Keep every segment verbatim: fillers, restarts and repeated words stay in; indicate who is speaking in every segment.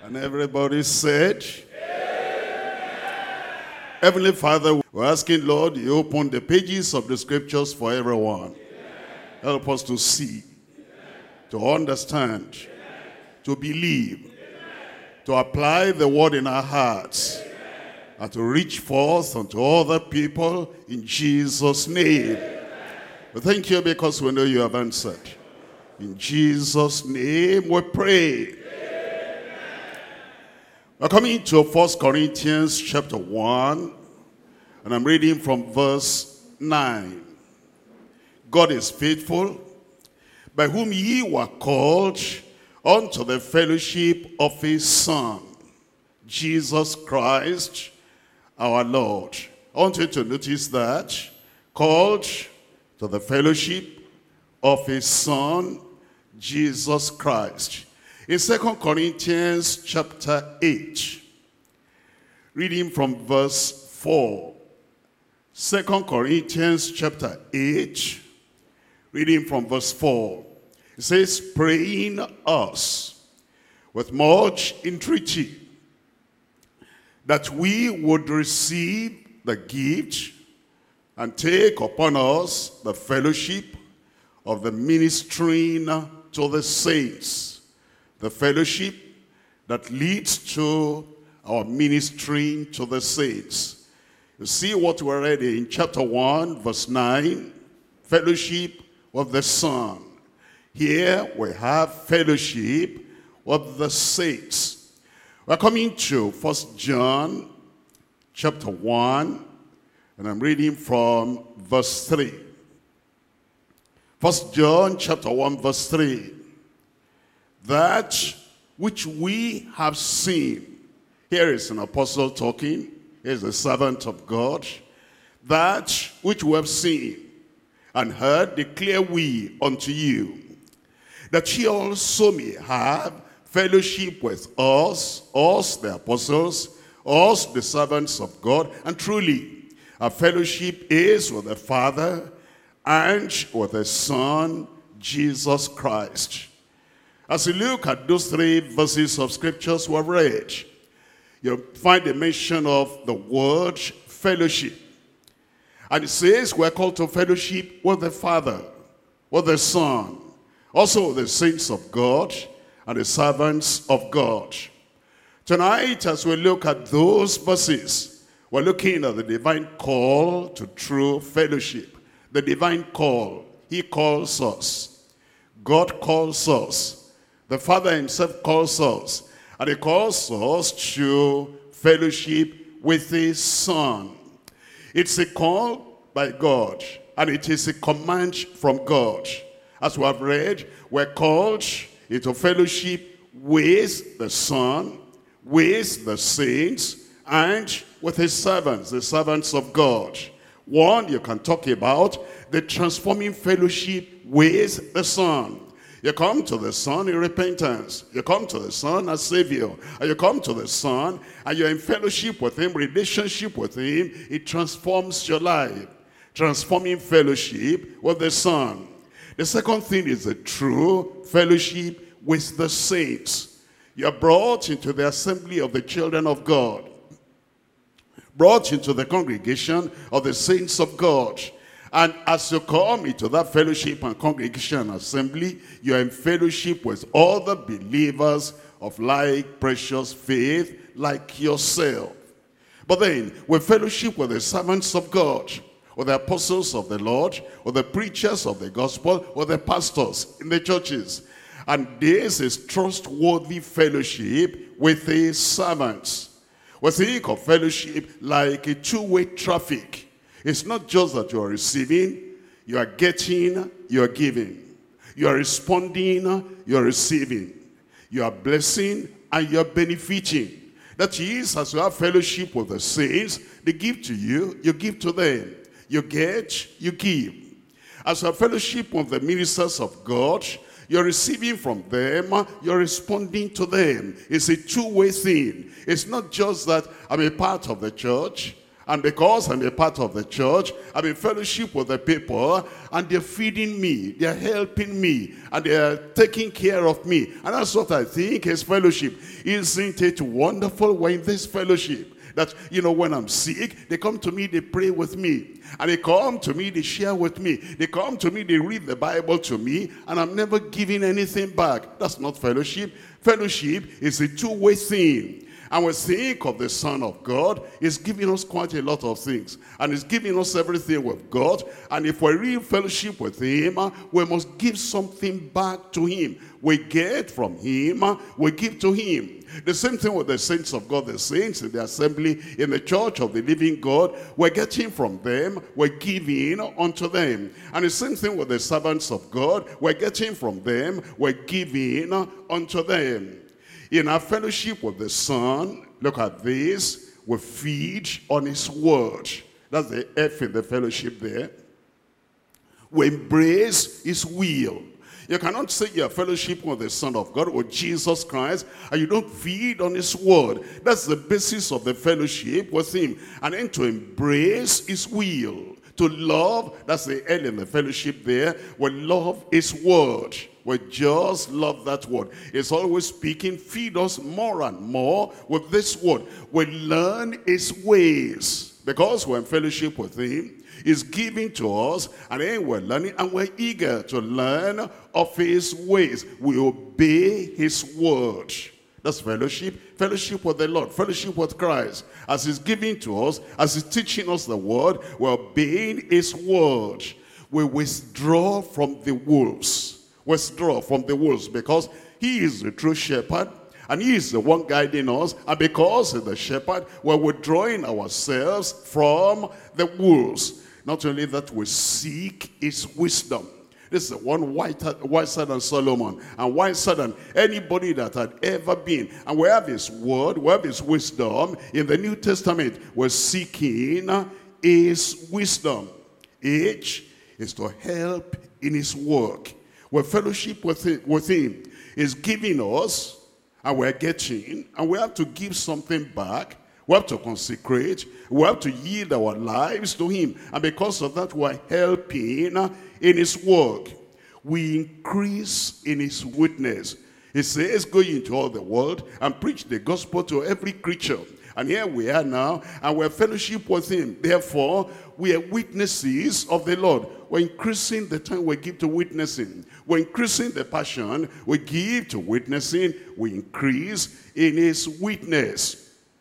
Speaker 1: And everybody said, Amen. Heavenly Father, we're asking, Lord, you open the pages of the scriptures for everyone. Amen. Help us to see, Amen. To understand, Amen. To believe, Amen. To apply the word in our hearts, Amen. And to reach forth unto other people in Jesus' name. Amen. We thank you because we know you have answered. In Jesus' name we pray. We're coming to First Corinthians chapter one, and I'm reading from verse nine. God is faithful, by whom ye were called unto the fellowship of his Son, Jesus Christ our Lord. I want you to notice that, called to the fellowship of his Son, Jesus Christ. In Second Corinthians chapter eight, reading from verse four. Second Corinthians chapter eight, reading from verse four. It says, praying us with much entreaty that we would receive the gift and take upon us the fellowship of the ministering to the saints. The fellowship that leads to our ministering to the saints. You see what we read in chapter one, verse nine, fellowship of the Son. Here we have fellowship of the saints. We're coming to First John chapter one, and I'm reading from verse three. First John chapter one, verse three. That which we have seen. Here is an apostle talking. Here's a servant of God. That which we have seen and heard declare we unto you, that ye also may have fellowship with us, us the apostles, us the servants of God. And truly, our fellowship is with the Father and with the Son, Jesus Christ. As you look at those three verses of scriptures we have read, you find the mention of the word fellowship. And it says we're called to fellowship with the Father, with the Son, also with the saints of God and the servants of God. Tonight, as we look at those verses, we're looking at the divine call to true fellowship. The divine call. He calls us. God calls us. The Father himself calls us, and he calls us to fellowship with his Son. It's a call by God, and it is a command from God. As we have read, we're called into fellowship with the Son, with the saints, and with his servants, the servants of God. One, you can talk about the transforming fellowship with the Son. You come to the Son in repentance. You come to the Son as Savior. And you come to the Son and you're in fellowship with him, relationship with him. It transforms your life. Transforming fellowship with the Son. The second thing is the true fellowship with the saints. You are brought into the assembly of the children of God. Brought into the congregation of the saints of God. And as you come into that fellowship and congregation and assembly, you are in fellowship with other believers of like precious faith like yourself. But then, we fellowship with the servants of God, with the apostles of the Lord, with the preachers of the gospel, with the pastors in the churches. And this is trustworthy fellowship with his servants. We think of fellowship like a two-way traffic. It's not just that you are receiving, you are getting, you are giving. You are responding, you are receiving. You are blessing and you are benefiting. That is, as you have fellowship with the saints, they give to you, you give to them. You get, you give. As you have fellowship with the ministers of God, you're receiving from them, you're responding to them. It's a two-way thing. It's not just that I'm a part of the church, And because I'm a part of the church, I'm in fellowship with the people, and they're feeding me, they're helping me, and they're taking care of me. And that's what I think is fellowship. Isn't it wonderful we're in this fellowship? That, you know, when I'm sick, they come to me, they pray with me. And they come to me, they share with me. They come to me, they read the Bible to me, and I'm never giving anything back. That's not fellowship. Fellowship is a two-way thing. And we think of the Son of God, He's giving us quite a lot of things. And He's giving us everything we've got. And if we're real fellowship with Him, we must give something back to Him. We get from Him, we give to Him. The same thing with the saints of God, the saints in the assembly, in the church of the living God. We're getting from them, we're giving unto them. And the same thing with the servants of God. We're getting from them, we're giving unto them. In our fellowship with the Son, look at this, we feed on His word. That's the F in the fellowship there. We embrace His will. You cannot say you're fellowship with the Son of God, with Jesus Christ, and you don't feed on His word. That's the basis of the fellowship with Him. And then to embrace His will. To love, that's the L in the fellowship there. We love His word. We just love that word. It's always speaking. Feed us more and more with this word. We learn His ways. Because we're in fellowship with Him, He's giving to us, and then we're learning, and we're eager to learn of His ways. We obey His word. That's fellowship. Fellowship with the Lord. Fellowship with Christ. As He's giving to us, as He's teaching us the word, we're obeying His word. We withdraw from the wolves. Withdraw from the wolves because He is the true shepherd. And He is the one guiding us. And because He's the shepherd, we're withdrawing ourselves from the wolves. Not only that, we seek His wisdom. This is the one wiser than Solomon and wiser than anybody that had ever been. And we have His word, we have His wisdom. In the New Testament, we're seeking His wisdom. H is to help in His work. We're fellowship with Him. With him. He's giving us, and we're getting, and we have to give something back. We have to consecrate. We have to yield our lives to Him. And because of that, we're helping in His work. We increase in His witness. He says, go into all the world and preach the gospel to every creature. And here we are now, and we're fellowship with Him. Therefore, we are witnesses of the Lord. We're increasing the time we give to witnessing. We're increasing the passion we give to witnessing. We increase in His witness.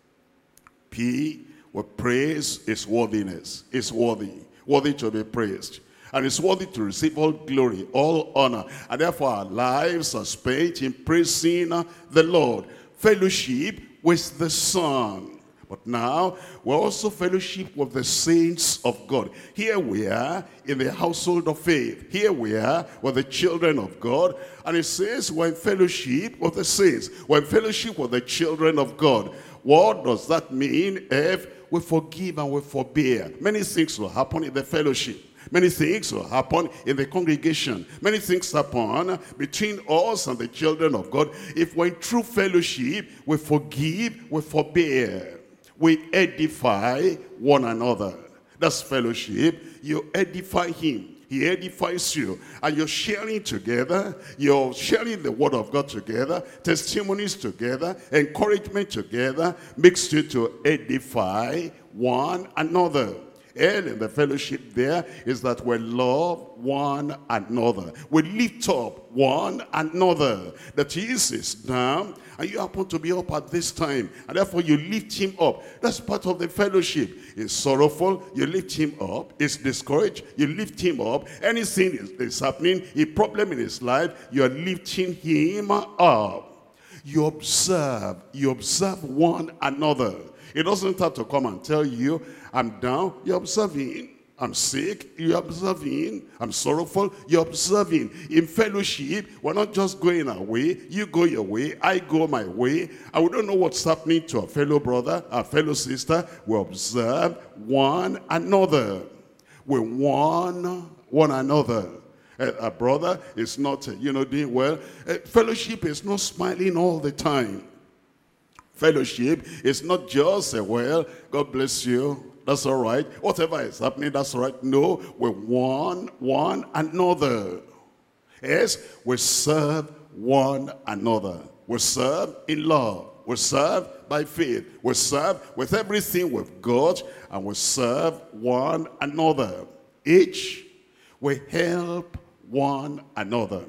Speaker 1: P, we praise His worthiness. He's worthy. Worthy to be praised. And it's worthy to receive all glory, all honor. And therefore our lives are spent in praising the Lord. Fellowship with the Son. But now, we're also fellowship with the saints of God. Here we are in the household of faith. Here we are with the children of God. And it says we're in fellowship with the saints. We're in fellowship with the children of God. What does that mean? If we forgive and we forbear. Many things will happen in the fellowship. Many things will happen in the congregation. Many things happen between us and the children of God. If we're in true fellowship, we forgive, we forbear. We edify one another. That's fellowship. You edify Him. He edifies you. And you're sharing together. You're sharing the word of God together. Testimonies together. Encouragement together. Makes you to edify one another. L in the fellowship there is that we love one another. We lift up one another. That Jesus is down and you happen to be up at this time. And therefore you lift him up. That's part of the fellowship. He's sorrowful, you lift him up. He's discouraged, you lift him up. Anything is, is happening, a problem in his life, you are lifting him up. You observe, you observe one another. It doesn't have to come and tell you, I'm down, you're observing. I'm sick, you're observing. I'm sorrowful, you're observing. In fellowship, we're not just going our way. You go your way, I go my way. And we don't know what's happening to our fellow brother, our fellow sister. We observe one another. We warn one another. A brother is not, you know, doing well. Fellowship is not smiling all the time. Fellowship is not just, uh, well, God bless you, That's all right. Whatever is happening, that's all right. No, we one, one another. Yes, we serve one another. We serve in love. We serve by faith. We serve with everything we've got, and we serve one another. Each, we help one another.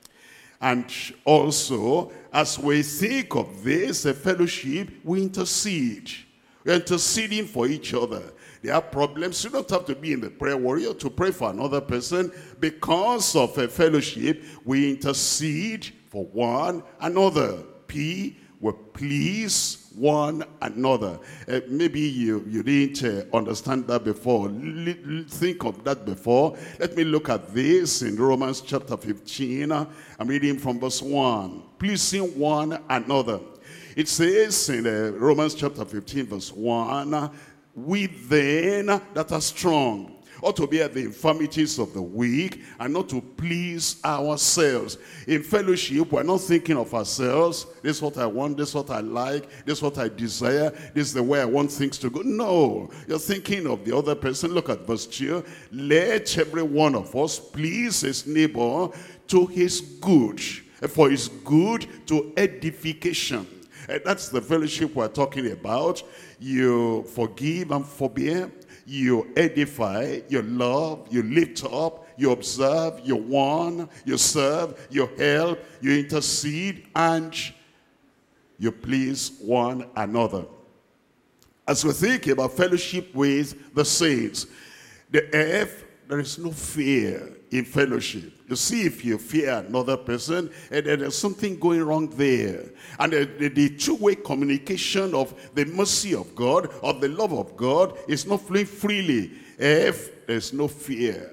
Speaker 1: And also, as we think of this, a fellowship, we intercede. We're interceding for each other. There are problems. You don't have to be in the prayer warrior to pray for another person. Because of a fellowship, we intercede for one another. P, we please one another. Uh, maybe you, you didn't uh, understand that before. L think of that before. Let me look at this in Romans chapter fifteen. I'm reading from verse one. Pleasing one another. It says in uh, Romans chapter fifteen verse one, we then that are strong ought to bear the infirmities of the weak and not to please ourselves. In fellowship, we're not thinking of ourselves. This is what I want, this is what I like, this is what I desire, this is the way I want things to go. No, you're thinking of the other person. Look at verse two. Let every one of us please his neighbor to his good, for his good to edification. And that's the fellowship we're talking about. You forgive and forbear. You edify, you love, you lift up, you observe, you warn, you serve, you help, you intercede, and you please one another. As we think about fellowship with the saints, the F, there is no fear in fellowship. You see, if you fear another person, and there's something going wrong there. And the, the, the two-way communication of the mercy of God, of the love of God, is not flowing freely. F, there's no fear.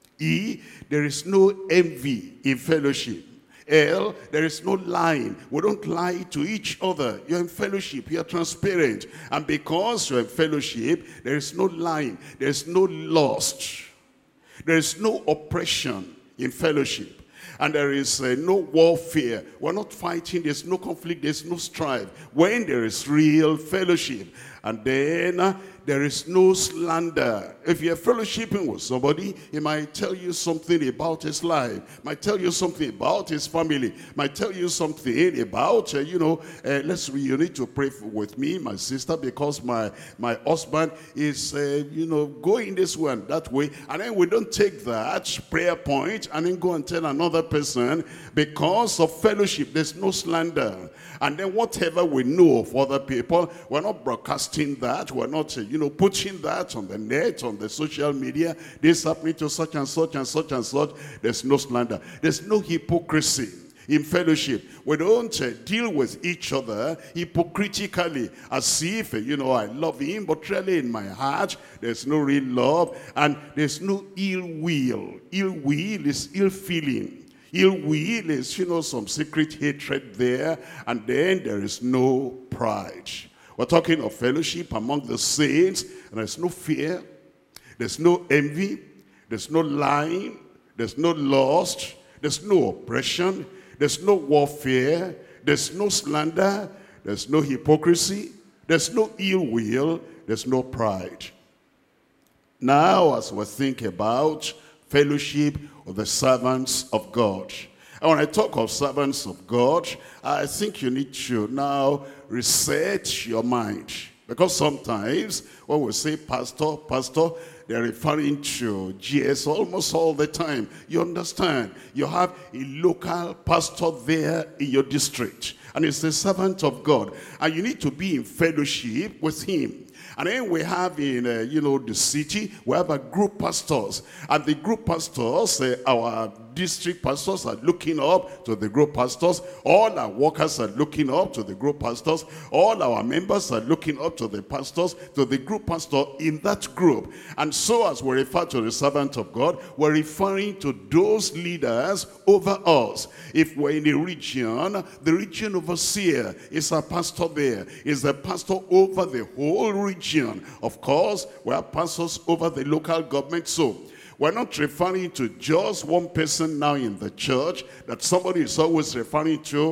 Speaker 1: E, there is no envy in fellowship. L, there is no lying. We don't lie to each other. You're in fellowship. You're transparent. And because you're in fellowship, there is no lying. There's no lust. There is no oppression in fellowship. And there is uh, no warfare. We're not fighting. There's no conflict. There's no strife. When there is real fellowship. And then uh, there is no slander. If you're fellowshipping with somebody, he might tell you something about his life, might tell you something about his family, might tell you something about, uh, you know, uh, let's you need to pray for, with me, my sister, because my, my husband is, uh, you know, going this way and that way. And then we don't take that prayer point and then go and tell another person. Because of fellowship, there's no slander. And then whatever we know of other people, we're not broadcasting that. We're not, uh, you know, putting that on the net, on the social media. This happening to such and such and such and such. There's no slander. There's no hypocrisy in fellowship. We don't uh, deal with each other hypocritically, as if, uh, you know, I love him, but really in my heart, there's no real love. And there's no ill will. Ill will is ill feeling. Ill will is, you know, some secret hatred there, and then there is no pride. We're talking of fellowship among the saints, and there's no fear, there's no envy, there's no lying, there's no lust, there's no oppression, there's no warfare, there's no slander, there's no hypocrisy, there's no ill will, there's no pride. Now, as we think about fellowship of the servants of God. And when I talk of servants of God, I think you need to now reset your mind. Because sometimes when we say pastor, pastor, they're referring to G S almost all the time. You understand? You have a local pastor there in your district. And he's a servant of God. And you need to be in fellowship with him. And then we have in, uh, you know, the city, we have a group pastors. And the group pastors, uh, our district pastors are looking up to the group pastors. All our workers are looking up to the group pastors. All our members are looking up to the pastors, to the group pastor in that group. And so as we refer to the servant of God, we're referring to those leaders over us. If we're in a region, the region overseer is a pastor there, is the pastor over the whole region. Of course, we have pastors over the local government. So we're not referring to just one person now in the church that somebody is always referring to.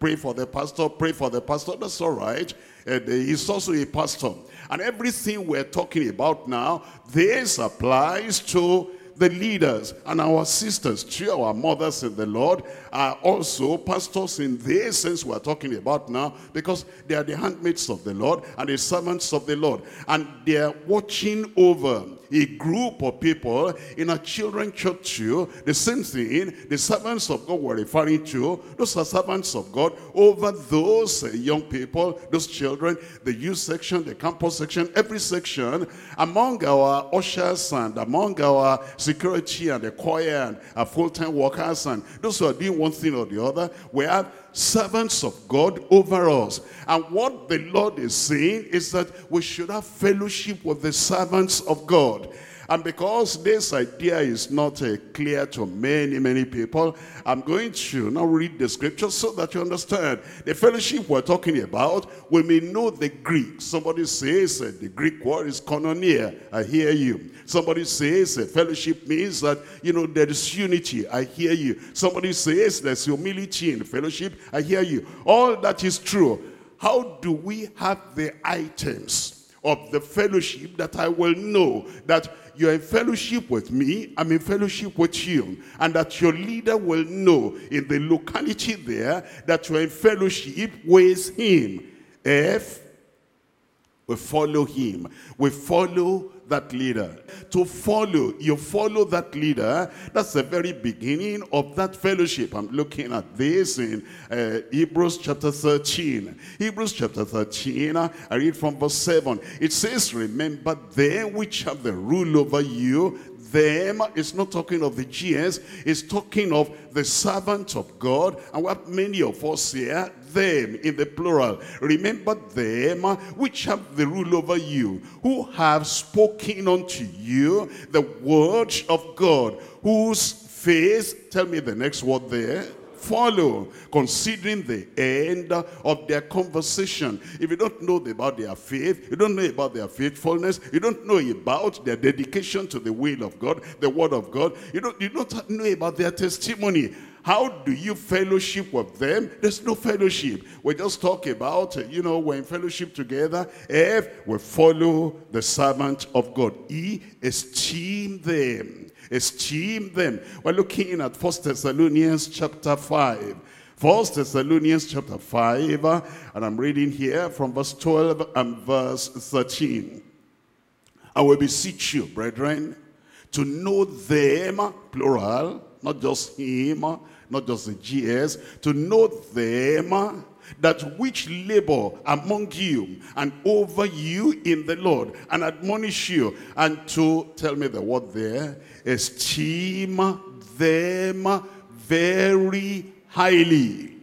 Speaker 1: pray for the pastor, pray for the pastor. That's all right. And he's also a pastor. And everything we're talking about now, this applies to the leaders and our sisters, too, our mothers in the Lord, are also pastors in this sense we're talking about now, because they are the handmaids of the Lord and the servants of the Lord. And they are watching over a group of people in a children's church too. The same thing, the servants of God we're referring to, those are servants of God over those uh, young people, those children, the youth section, the campus section, every section, among our ushers and among our security and the choir and our full-time workers and those who are doing one thing or the other. We have servants of God over us. And what the Lord is saying is that we should have fellowship with the servants of God. And because this idea is not uh, clear to many, many people, I'm going to now read the scripture so that you understand. The fellowship we're talking about, we may know the Greek. Somebody says uh, the Greek word is koinonia. I hear you. Somebody says uh, fellowship means that, you know, there is unity. I hear you. Somebody says there's humility in fellowship. I hear you. All that is true. How do we have the items of the fellowship that I will know that you're in fellowship with me, I'm in fellowship with you, and that your leader will know in the locality there that you're in fellowship with him? If we follow him, we follow that leader. To follow, you follow that leader. That's the very beginning of that fellowship. I'm looking at this in uh, Hebrews chapter thirteen. Hebrews chapter thirteen, I read from verse seven. It says, remember them which have the rule over you. Them, it's not talking of the G S, it's talking of the servant of God. And what many of us here, them in the plural. Remember them which have the rule over you, who have spoken unto you the word of God, whose faith, tell me the next word there, follow, considering the end of their conversation. If you don't know about their faith, you don't know about their faithfulness, you don't know about their dedication to the will of God, the word of God, you don't, you don't know about their testimony. How do you fellowship with them? There's no fellowship. We just talk about, you know, we're in fellowship together if we follow the servant of God. He esteem them. Esteem them. We're looking at First Thessalonians chapter five. First Thessalonians chapter five, and I'm reading here from verse twelve and verse thirteen. I will beseech you, brethren, to know them, plural, not just him, not just the G S, to know them that which labor among you and over you in the Lord, and admonish you, and to, tell me the word there, esteem them very highly.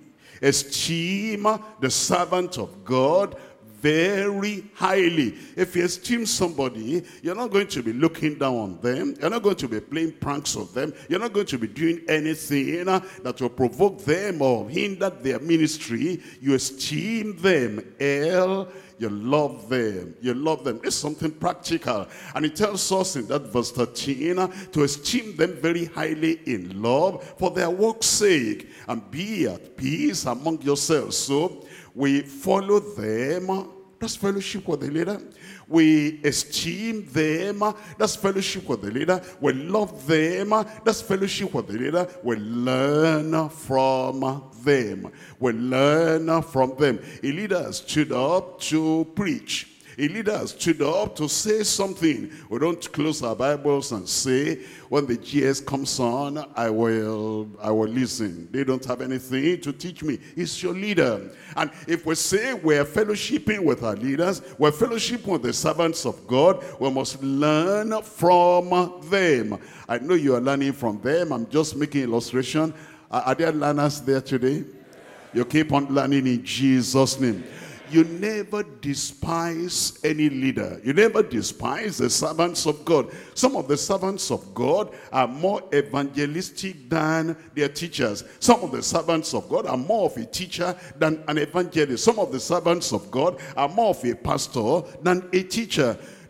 Speaker 1: Esteem the servant of God very highly. If you esteem somebody, you're not going to be looking down on them. You're not going to be playing pranks of them. You're not going to be doing anything that will provoke them or hinder their ministry. You esteem them. L, you love them. You love them. It's something practical. And it tells us in that verse thirteen to esteem them very highly in love for their work's sake, and be at peace among yourselves. So we follow them. That's fellowship with the leader. We esteem them. That's fellowship with the leader. We love them. That's fellowship with the leader. We learn from them. We learn from them. A leader stood up to preach. A leader stood up to say something. We don't close our Bibles and say, when the G S comes on, I will, I will listen. They don't have anything to teach me. It's your leader. And if we say we're fellowshipping with our leaders, we're fellowshipping with the servants of God, we must learn from them. I know you are learning from them. I'm just making illustration. Are, are there learners there today? You keep on learning in Jesus' name. You never despise any leader. You never despise the servants of God. Some of the servants of God are more evangelistic than their teachers. Some of the servants of God are more of a teacher than an evangelist. Some of the servants of God are more of a pastor than a teacher.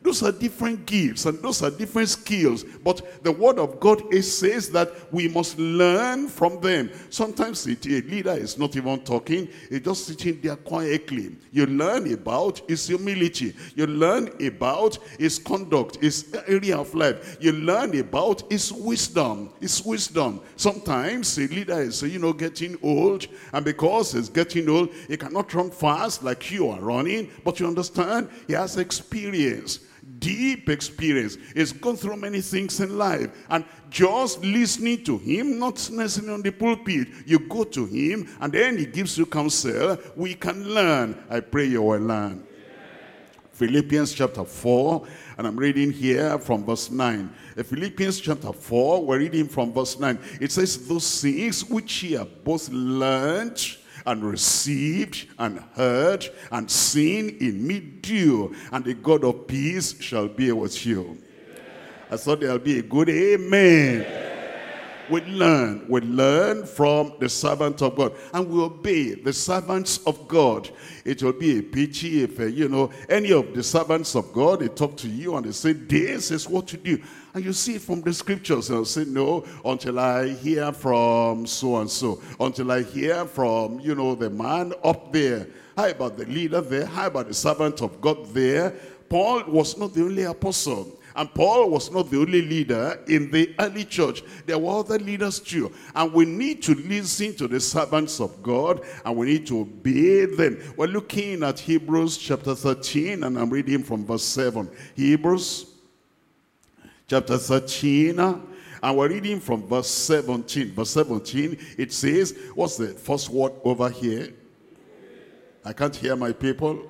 Speaker 1: Those are different gifts and those are different skills. But the word of God is, says that we must learn from them. Sometimes it, a leader is not even talking. He's just sitting there quietly. You learn about his humility. You learn about his conduct, his area of life. You learn about his wisdom. His wisdom. Sometimes a leader is, you know, getting old. And because he's getting old, he cannot run fast like you are running. But you understand, he has experience. Deep experience. He's gone through many things in life, and just listening to him, not necessarily on the pulpit, you go to him and then he gives you counsel. We can learn. I pray you will learn. Philippians chapter four, and I'm reading here from verse nine. Philippians chapter four, we're reading from verse nine. It says, those things which ye have both learned and received and heard and seen in me do, and the God of peace shall be with you. Amen. I thought there'll be a good amen. Amen. We learn, we learn from the servant of God, and we obey the servants of God. It will be a pity if, uh, you know, any of the servants of God, they talk to you and they say, this is what to do. And you see it from the scriptures, and I'll say, no, until I hear from so-and-so, until I hear from, you know, the man up there. How about the leader there? How about the servant of God there? Paul was not the only apostle. And Paul was not the only leader in the early church. There were other leaders too. And we need to listen to the servants of God, and we need to obey them. We're looking at Hebrews chapter thirteen, and I'm reading from verse seven. Hebrews chapter thirteen, and we're reading from verse seventeen. Verse seventeen, it says, what's the first word over here? I can't hear my people.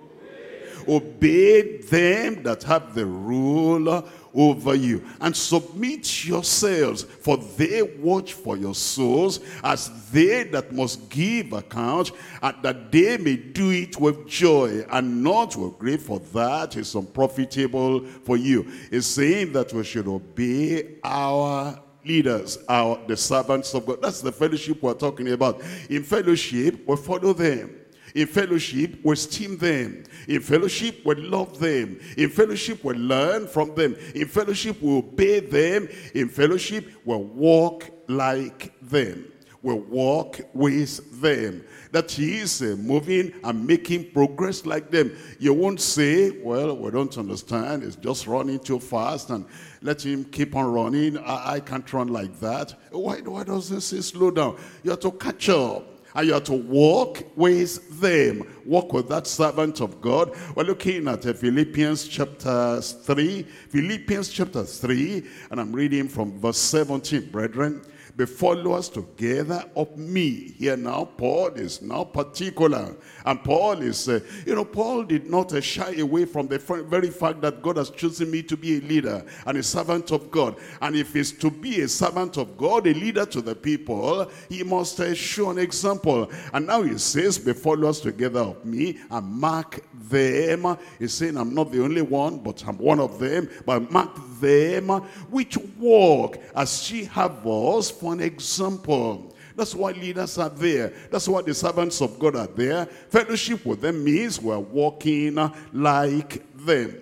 Speaker 1: Obey them that have the rule over you, and submit yourselves, for they watch for your souls, as they that must give account, and that they may do it with joy and not with grief, for that is unprofitable for you. It's saying that we should obey our leaders, our the servants of God. That's the fellowship we're talking about. In fellowship, we follow them. In fellowship, we esteem them. In fellowship, we love them. In fellowship, we learn from them. In fellowship, we obey them. In fellowship, we walk like them. We walk with them. That is uh, moving and making progress like them. You won't say, well, we don't understand. It's just running too fast, and let him keep on running. I, I can't run like that. Why, why does it say slow down? You have to catch up. And you have to walk with them. Walk with that servant of God. We're looking at uh, Philippians chapter three. Philippians chapter three. And I'm reading from verse seventeen. Brethren, be followers together of me. Here now, Paul is now particular. And Paul is, uh, you know, Paul did not uh, shy away from the very fact that God has chosen me to be a leader and a servant of God. And if he's to be a servant of God, a leader to the people, he must uh, show an example. And now he says, be followers together of me and mark them. He's saying, I'm not the only one, but I'm one of them. But mark them which walk as ye have us for an example. That's why leaders are there. That's why the servants of God are there. Fellowship with them means we're walking like them.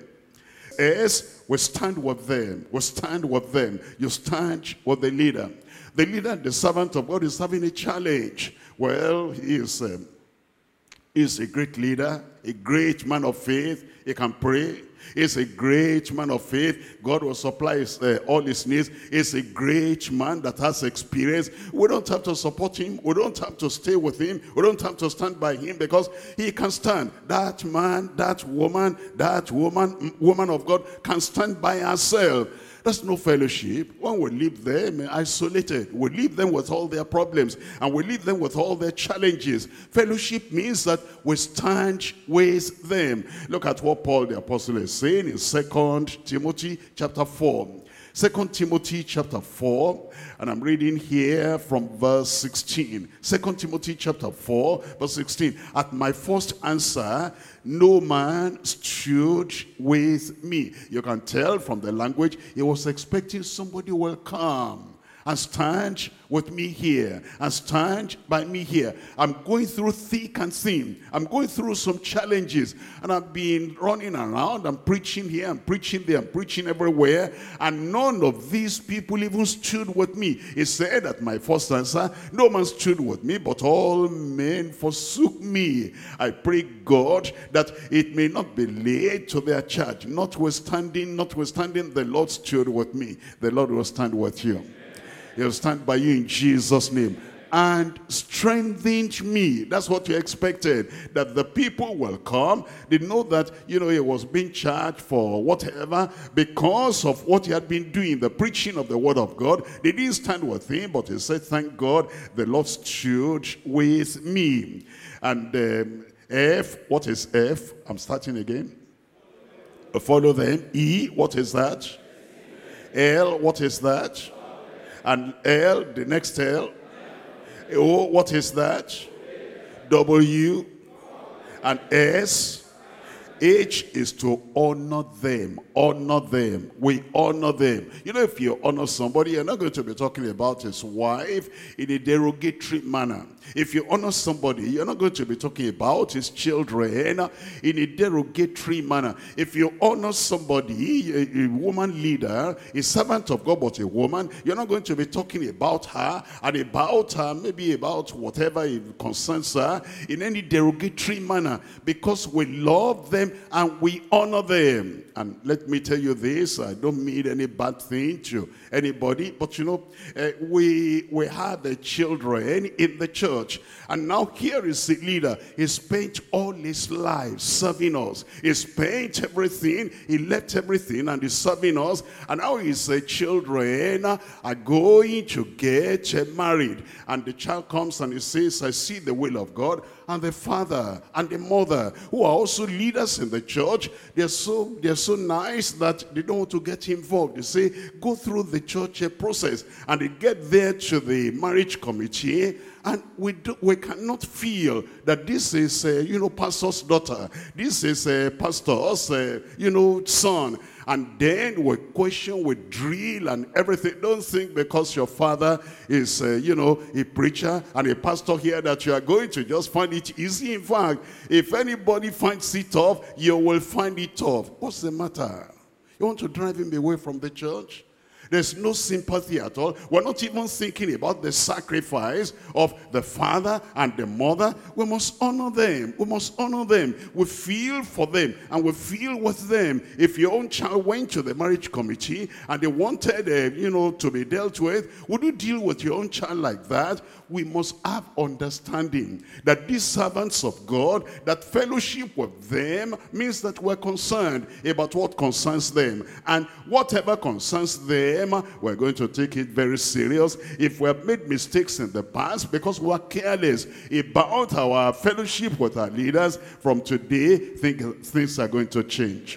Speaker 1: As we stand with them, we stand with them. You stand with the leader. The leader, the servant of God, is having a challenge. Well, he is, um, he is a great leader, a great man of faith. He can pray. He's a great man of faith. God will supply his, uh, all his needs. He's a great man that has experience. We don't have to support him. We don't have to stay with him. We don't have to stand by him, because he can stand. That man, that woman, that woman, woman of God can stand by herself. That's no fellowship. When we leave them isolated, we leave them with all their problems, and we leave them with all their challenges. Fellowship means that we stand with them. Look at what Paul the apostle is saying in Second Timothy chapter four. Second Timothy chapter four, and I'm reading here from verse sixteen. Second Timothy chapter four, verse sixteen. At my first answer, no man stood with me. You can tell from the language, he was expecting somebody will come and stand with me here, and stand by me here. I'm going through thick and thin. I'm going through some challenges, and I've been running around. I'm preaching here, I'm preaching there, I'm preaching everywhere, and none of these people even stood with me. He said at my first answer, no man stood with me, but all men forsook me. I pray God that it may not be laid to their charge. Notwithstanding, notwithstanding, the Lord stood with me. The Lord will stand with you. He'll stand by you in Jesus' name. And strengthened me. That's what you expected. That the people will come. They know that, you know, he was being charged for whatever because of what he had been doing, the preaching of the word of God. They didn't stand with him, but he said, thank God, the Lord stood with me. And um, F, what is F? I'm starting again. Follow them. E, what is that? L, what is that? And L, the next L. O, what is that? W. And S. H is to honor them. Honor them. We honor them. You know, if you honor somebody, you're not going to be talking about his wife in a derogatory manner. If you honor somebody, you're not going to be talking about his children in a derogatory manner. If you honor somebody, a, a woman leader, a servant of God, but a woman, you're not going to be talking about her and about her, maybe about whatever it concerns her in any derogatory manner, because we love them and we honor them. And let me tell you this, I don't mean any bad thing to anybody, but you know, uh, we, we have the children in the church. And now here is the leader. He spent all his life serving us. He spent everything. He left everything and he's serving us. And now his uh, children are going to get uh, married. And the child comes and he says, I see the will of God. And the father and the mother, who are also leaders in the church, they're so, they're so nice that they don't want to get involved. They say, go through the church uh, process. And they get there to the marriage committee. And we do, we cannot feel that this is, uh, you know, pastor's daughter. This is uh, pastor's, uh, you know, son. And then we question, we drill and everything. Don't think because your father is, uh, you know, a preacher and a pastor here that you are going to just find it easy. In fact, if anybody finds it tough, you will find it tough. What's the matter? You want to drive him away from the church? There's no sympathy at all. We're not even thinking about the sacrifice of the father and the mother. We must honor them. We must honor them. We feel for them and we feel with them. If your own child went to the marriage committee and they wanted, uh, you know, to be dealt with, would you deal with your own child like that? We must have understanding that these servants of God, that fellowship with them means that we're concerned about what concerns them. And whatever concerns them, we're going to take it very serious. If we have made mistakes in the past because we are careless about our fellowship with our leaders, from today, think things are going to change.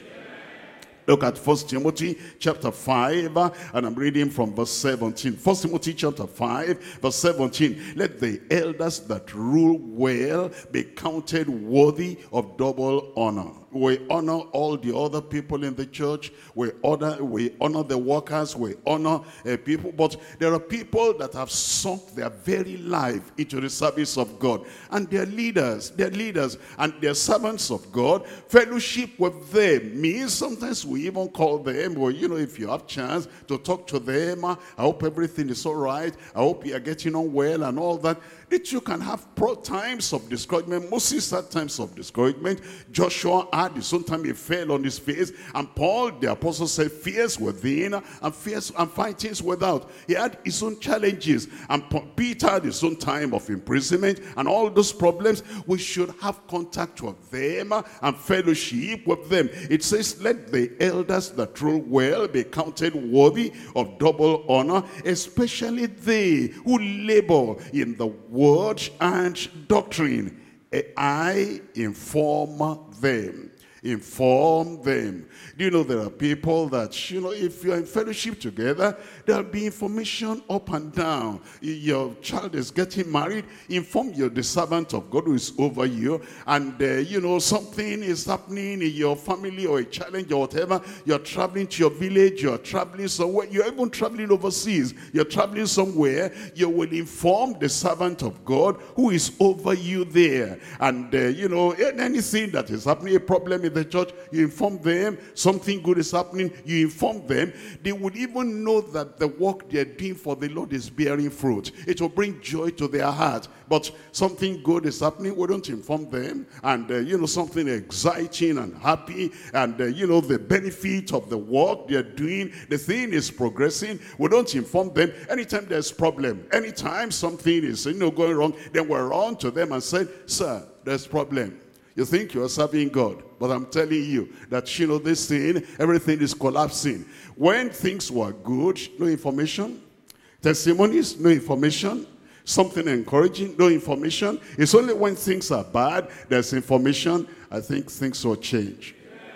Speaker 1: Look at First Timothy chapter five, and I'm reading from verse seventeen. First Timothy chapter five, verse seventeen. Let the elders that rule well be counted worthy of double honor. We honor all the other people in the church. We honor, we honor the workers. We honor uh, people. But there are people that have sunk their very life into the service of God. And they're leaders. They're leaders. And they're servants of God. Fellowship with them means sometimes we even call them, well, you know, if you have chance to talk to them, I hope everything is all right. I hope you are getting on well and all that. That you can have pro times of discouragement. Moses had times of discouragement. Joshua had his own time he fell on his face. And Paul, the apostle, said, fears within and fears and fightings without. He had his own challenges. And Peter had his own time of imprisonment and all those problems. We should have contact with them and fellowship with them. It says, let the elders that rule well be counted worthy of double honor, especially they who labor in the word and doctrine. I inform them. Inform them. Do you know there are people that, you know, if you're in fellowship together, there'll be information up and down. Your child is getting married, inform your the servant of God who is over you. And, uh, you know, something is happening in your family or a challenge or whatever. You're traveling to your village, you're traveling somewhere, you're even traveling overseas, you're traveling somewhere. You will inform the servant of God who is over you there. And, uh, you know, anything that is happening, a problem in the church, you inform them. Something good is happening, you inform them. They would even know that the work they're doing for the Lord is bearing fruit. It will bring joy to their heart. But something good is happening, we don't inform them. And, uh, you know, something exciting and happy. And, uh, you know, the benefit of the work they're doing, the thing is progressing. We don't inform them. Anytime there's problem, anytime something is, you know, going wrong, then we're on to them and say, sir, there's problem. You think you're serving God, but I'm telling you that, you know, this thing, everything is collapsing. When things were good, no information. Testimonies, no information. Something encouraging, no information. It's only when things are bad, there's information. I think things will change.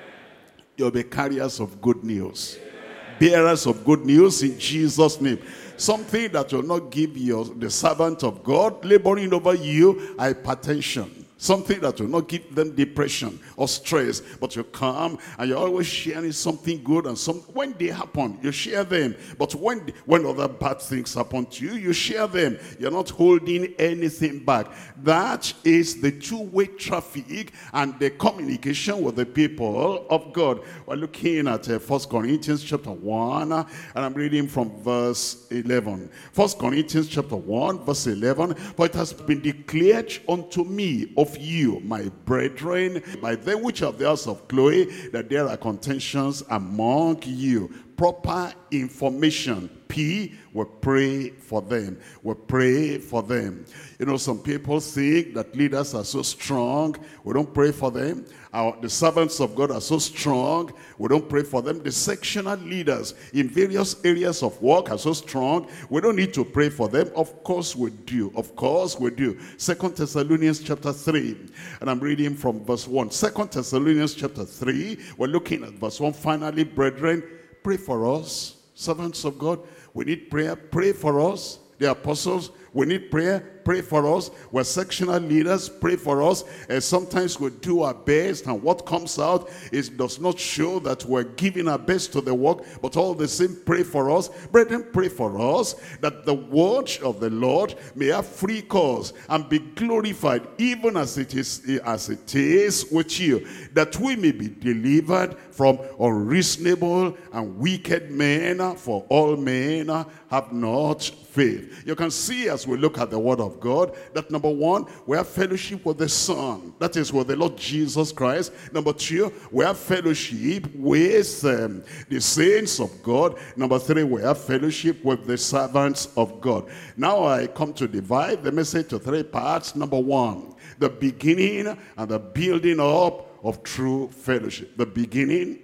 Speaker 1: You'll be carriers of good news. Bearers of good news in Jesus' name. Something that will not give you, the servant of God, laboring over you, hypertension. Something that will not give them depression or stress, but you come and you're always sharing something good. And some when they happen, you share them. But when when other bad things happen to you, you share them. You're not holding anything back. That is the two-way traffic and the communication with the people of God. We're looking at uh, First Corinthians chapter one, and I'm reading from verse eleven. First Corinthians chapter one, verse eleven. For it has been declared unto me of you, my brethren, by them which are the house of Chloe, that there are contentions among you. Proper information. P, we pray for them. We pray for them. You know, some people think that leaders are so strong, we don't pray for them. Our, the servants of God are so strong, we don't pray for them. The sectional leaders in various areas of work are so strong, we don't need to pray for them. Of course we do. Of course we do. Second Thessalonians chapter three, and I'm reading from verse one. Second Thessalonians chapter three, we're looking at verse one. Finally, brethren, pray for us, servants of God. We need prayer. Pray for us. The apostles, we need prayer. Pray for us. We're sectional leaders. Pray for us. And sometimes we do our best, and what comes out is does not show that we're giving our best to the work, but all the same, pray for us. Brethren, pray for us that the word of the Lord may have free course and be glorified, even as it is as it is with you, that we may be delivered from unreasonable and wicked men, for all men have not faith. You can see as we look at the word of God that number one, we have fellowship with the Son, that is with the Lord Jesus Christ. Number two, we have fellowship with um, the saints of God. Number three, we have fellowship with the servants of God. Now I come to divide the message to three parts. Number one, the beginning and the building up of true fellowship. The beginning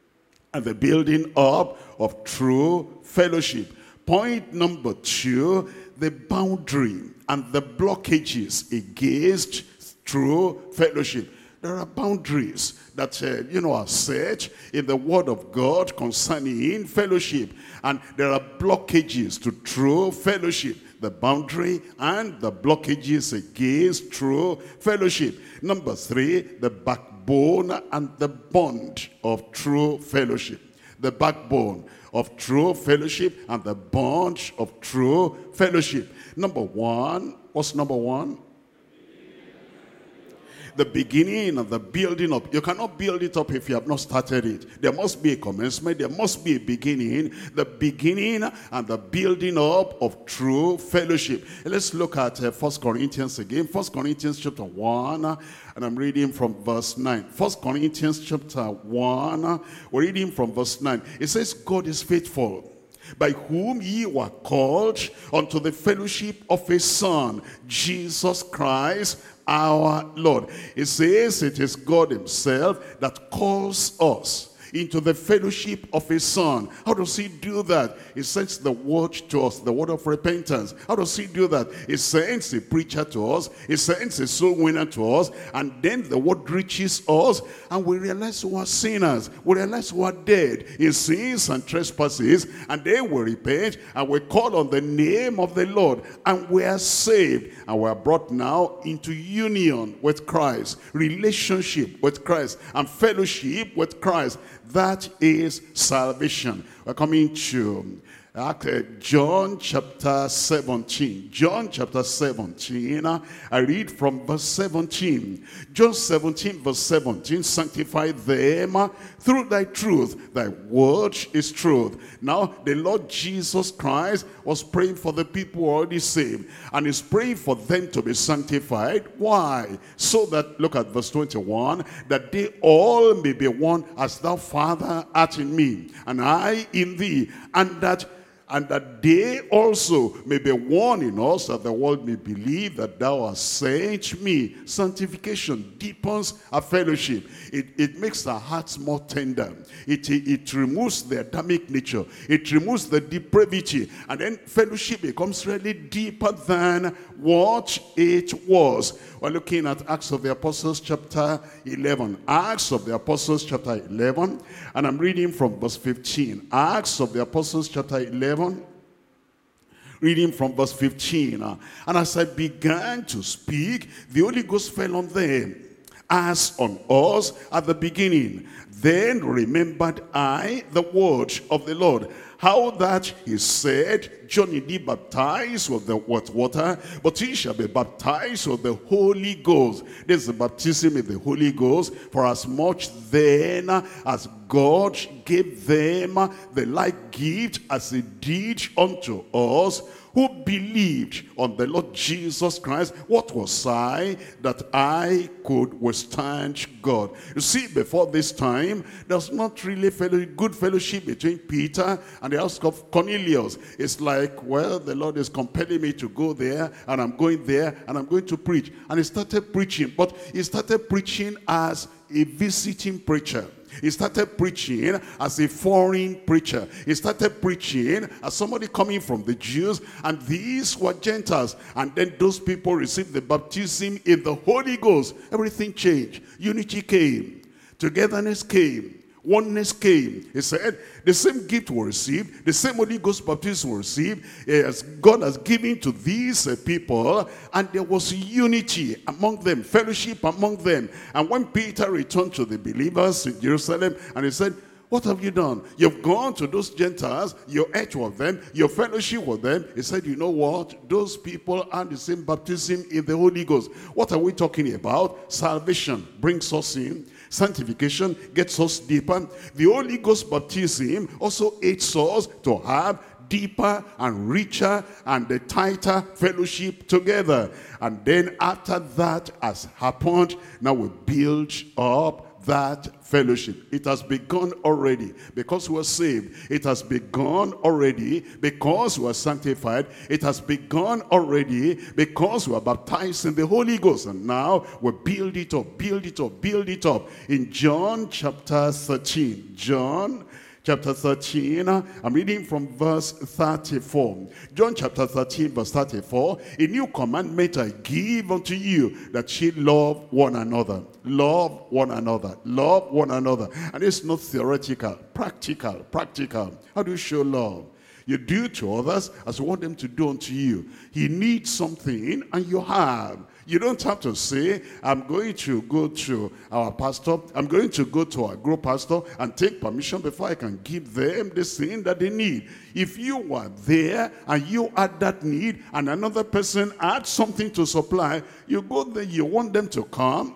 Speaker 1: and the building up of true fellowship. Point number two, the boundary and the blockages against true fellowship. There are boundaries that, uh, you know, are set in the word of God concerning fellowship. And there are blockages to true fellowship. The boundary and the blockages against true fellowship. Number three, the backbone and the bond of true fellowship. The backbone of true fellowship and the bond of true fellowship. Number one, what's number one? The beginning of the building up. You cannot build it up if you have not started it. There must be a commencement. There must be a beginning. The beginning and the building up of true fellowship. Let's look at uh, First Corinthians again. First Corinthians chapter one. And I'm reading from verse nine. First Corinthians chapter one. We're reading from verse nine. It says, God is faithful, by whom ye were called unto the fellowship of his Son, Jesus Christ, our Lord. It says it is God himself that calls us. into the fellowship of his Son. How does he do that? He sends the word to us, the word of repentance. How does he do that? He sends a preacher to us, he sends a soul winner to us, and then the word reaches us, and we realize we are sinners. We realize we are dead in sins and trespasses, and then we repent, and we call on the name of the Lord, and we are saved, and we are brought now into union with Christ, relationship with Christ, and fellowship with Christ. That is salvation. We're coming to John chapter seventeen. John chapter seventeen. I read from verse seventeen. John seventeen verse seventeen. Sanctify them through thy truth. Thy word is truth. Now the Lord Jesus Christ was praying for the people already saved, and he's praying for them to be sanctified. Why? So that, look at verse twenty-one, that they all may be one as thou, Father, art in me, and I in thee, and that and that they also may be one in us, that the world may believe that thou hast sent me. Sanctification deepens our fellowship. It, it makes our hearts more tender. It, it, it removes the Adamic nature. It removes the depravity. And then fellowship becomes really deeper than what it was. We're looking at Acts of the Apostles chapter eleven. Acts of the Apostles chapter eleven. And I'm reading from verse fifteen. Acts of the Apostles chapter eleven. Reading from verse fifteen. And as I began to speak, the Holy Ghost fell on them, as on us at the beginning. Then remembered I the word of the Lord, how that he said, John indeed baptized with the with water, but he shall be baptized with the Holy Ghost. This is the baptism in the Holy Ghost, for as much then as God gave them the like gift as he did unto us, who believed on the Lord Jesus Christ. What was I that I could withstand God? You see, before this time, there's not really fellow, good fellowship between Peter and the house of Cornelius. It's like, well, the Lord is compelling me to go there, and I'm going there, and I'm going to preach. And he started preaching, but he started preaching as a visiting preacher. He started preaching as a foreign preacher. He started preaching as somebody coming from the Jews, and these were Gentiles. And then those people received the baptism in the Holy Ghost. Everything changed. Unity came. Togetherness came. Oneness came. He said the same gift will receive, the same Holy Ghost baptism will receive, as God has given to these uh, people, and there was unity among them, fellowship among them. And when Peter returned to the believers in Jerusalem, and he said, what have you done? You've gone to those Gentiles, you ate with them, you fellowship with them. He said, you know what? Those people are the same baptism in the Holy Ghost. What are we talking about? Salvation brings us in. Sanctification gets us deeper. The Holy Ghost baptism also aids us to have deeper and richer and the tighter fellowship together. And then after that has happened, now we build up that fellowship. It has begun already because we are saved. It has begun already because we are sanctified. It has begun already because we are baptized in the Holy Ghost. And now we build it up, build it up, build it up. In John chapter thirteen, John chapter thirteen, I'm reading from verse thirty-four. John chapter thirteen, verse thirty-four. A new commandment I give unto you, that ye love one another. Love one another. Love one another. And it's not theoretical, practical, practical. How do you show love? You do to others as you want them to do unto you. He needs something and you have. You don't have to say, I'm going to go to our pastor, I'm going to go to our group pastor and take permission before I can give them the thing that they need. If you were there and you had that need and another person had something to supply, you go there, you want them to come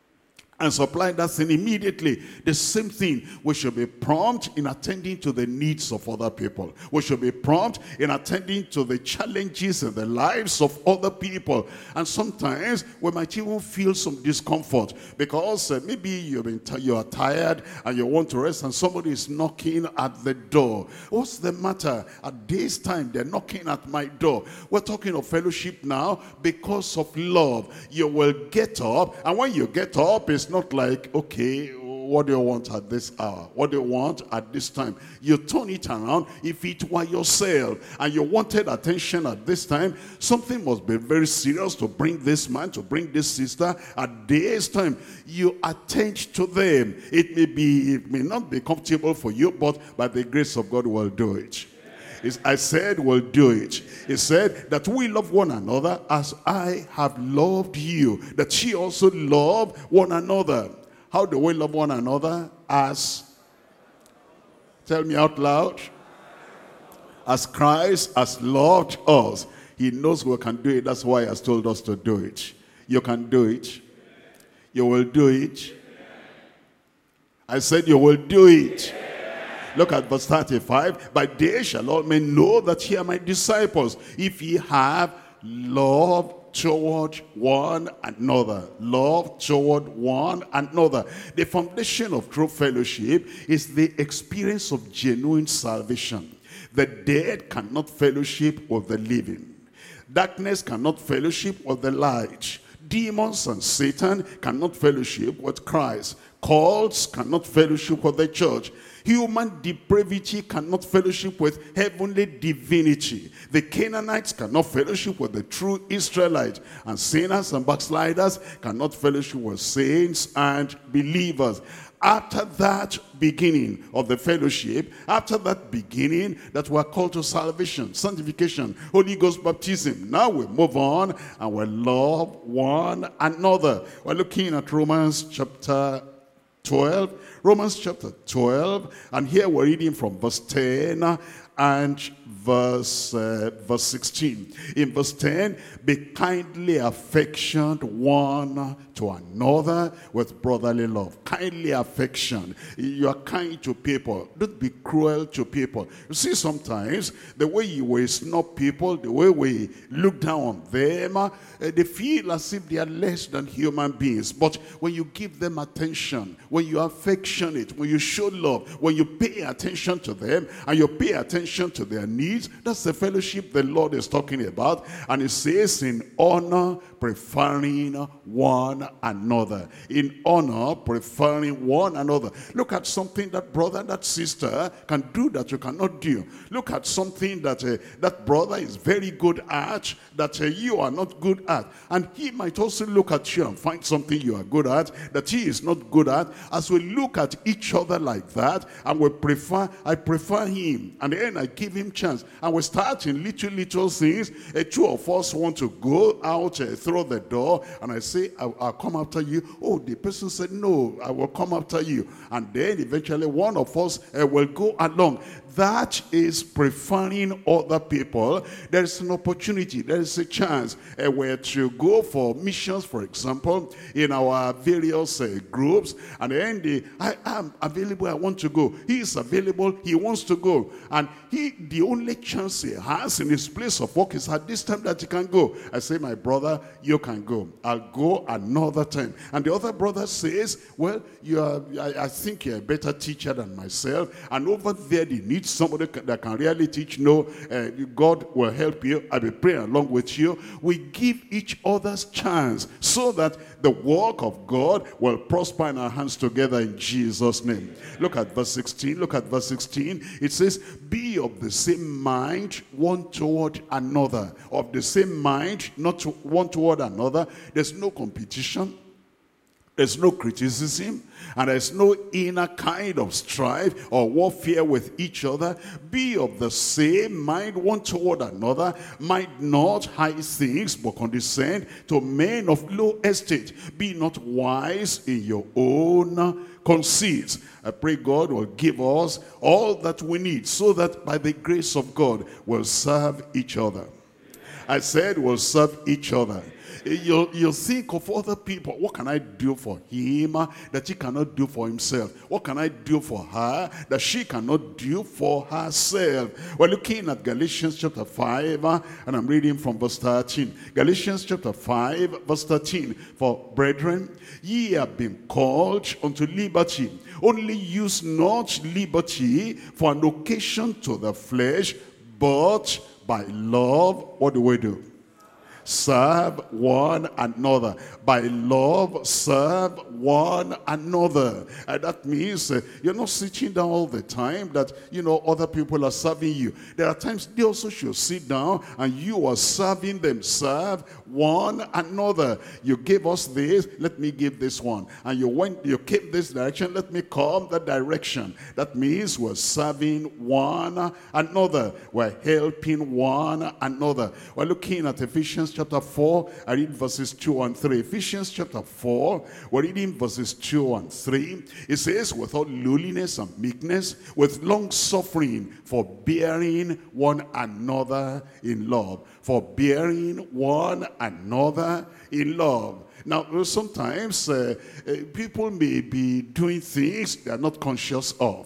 Speaker 1: and supply that thing immediately. The same thing, we should be prompt in attending to the needs of other people. We should be prompt in attending to the challenges in the lives of other people. And sometimes we might even feel some discomfort because uh, maybe you've been you are tired and you want to rest and somebody is knocking at the door. What's the matter? At this time, they're knocking at my door. We're talking of fellowship now because of love. You will get up, and when you get up, it's not like, okay, what do you want at this hour? What do you want at this time? You turn it around. If it were yourself and you wanted attention at this time, something must be very serious to bring this man, to bring this sister at this time. You attend to them. It may be, it may not be comfortable for you, but by the grace of God will do it. I said we'll do it. He said that we love one another as I have loved you, that ye also love one another. How do we love one another? As, tell me out loud, as Christ has loved us. He knows we can do it. That's why he has told us to do it. You can do it. You will do it. I said you will do it. Look at verse thirty-five. By this shall all men know that ye are my disciples, if ye have love toward one another. Love toward one another. The foundation of true fellowship is the experience of genuine salvation. The dead cannot fellowship with the living. Darkness cannot fellowship with the light. Demons and Satan cannot fellowship with Christ. Cults cannot fellowship with the church. Human depravity cannot fellowship with heavenly divinity. The Canaanites cannot fellowship with the true Israelites. And sinners and backsliders cannot fellowship with saints and believers. After that beginning of the fellowship, after that beginning that we're called to salvation, sanctification, Holy Ghost baptism, now we move on and we love one another. We're looking at Romans chapter twelve. Romans chapter twelve, and here we're reading from verse ten and verse uh, verse sixteen. In verse ten, be kindly affectioned one to another with brotherly love. Kindly affection. You are kind to people. Don't be cruel to people. You see, sometimes the way you will snub people, the way we look down on them, uh, they feel as if they are less than human beings. But when you give them attention, when you are affectionate, when you show love, when you pay attention to them and you pay attention to their needs, that's the fellowship the Lord is talking about. And it says, in honor, preferring one another. In honor, preferring one another. Look at something that brother, that sister can do that you cannot do. Look at something that uh, that brother is very good at, that uh, you are not good at. And he might also look at you and find something you are good at that he is not good at. As we look at each other like that, and we prefer, I prefer him, and then I give him chance. And we start in little, little things. Uh, two of us want to go out uh, through the door, and I say, I'll, I'll come after you. Oh, the person said, no, I will come after you. And then eventually one of us uh, will go along. That is preferring other people. There is an opportunity, there is a chance uh, where to go for missions, for example, in our various uh, groups. And then the, I am available, I want to go. He is available, he wants to go. And he, the only chance he has in his place of work is at this time that he can go. I say, my brother, you can go. I'll go another time. And the other brother says, well, you are, I, I think you're a better teacher than myself. And over there they need somebody that can really teach. No, uh, God will help you. I'll be praying along with you. We give each other's chance so that the work of God will prosper in our hands together in Jesus' name. Look at verse sixteen. Look at verse sixteen. It says, be of the same mind one toward another. Of the same mind, not to, one toward another. There's no competition. There's no criticism, and there's no inner kind of strife or warfare with each other. Be of the same mind one toward another. Mind not high things, but condescend to men of low estate. Be not wise in your own conceits. I pray God will give us all that we need, so that by the grace of God we'll serve each other. I said we'll serve each other. You'll, you'll think of other people. What can I do for him that he cannot do for himself? What can I do for her that she cannot do for herself? We're looking at Galatians chapter five, and I'm reading from verse thirteen. Galatians chapter five, verse thirteen. For brethren, ye have been called unto liberty. Only use not liberty for an occasion to the flesh, but by love, what do we do? serve one another. By love, serve one another. And that means uh, you're not sitting down all the time that, you know, other people are serving you. There are times they also should sit down and you are serving them. Serve one another. You gave us this, let me give this one. And you went, you came this direction, let me come that direction. That means we're serving one another. We're helping one another. We're looking at Ephesians chapter four. I read verses two and three. Ephesians chapter four, we're reading verses two and three. It says, without lowliness and meekness, with long suffering, forbearing one another in love. Forbearing one another in love. Now, sometimes uh, uh, people may be doing things they are not conscious of.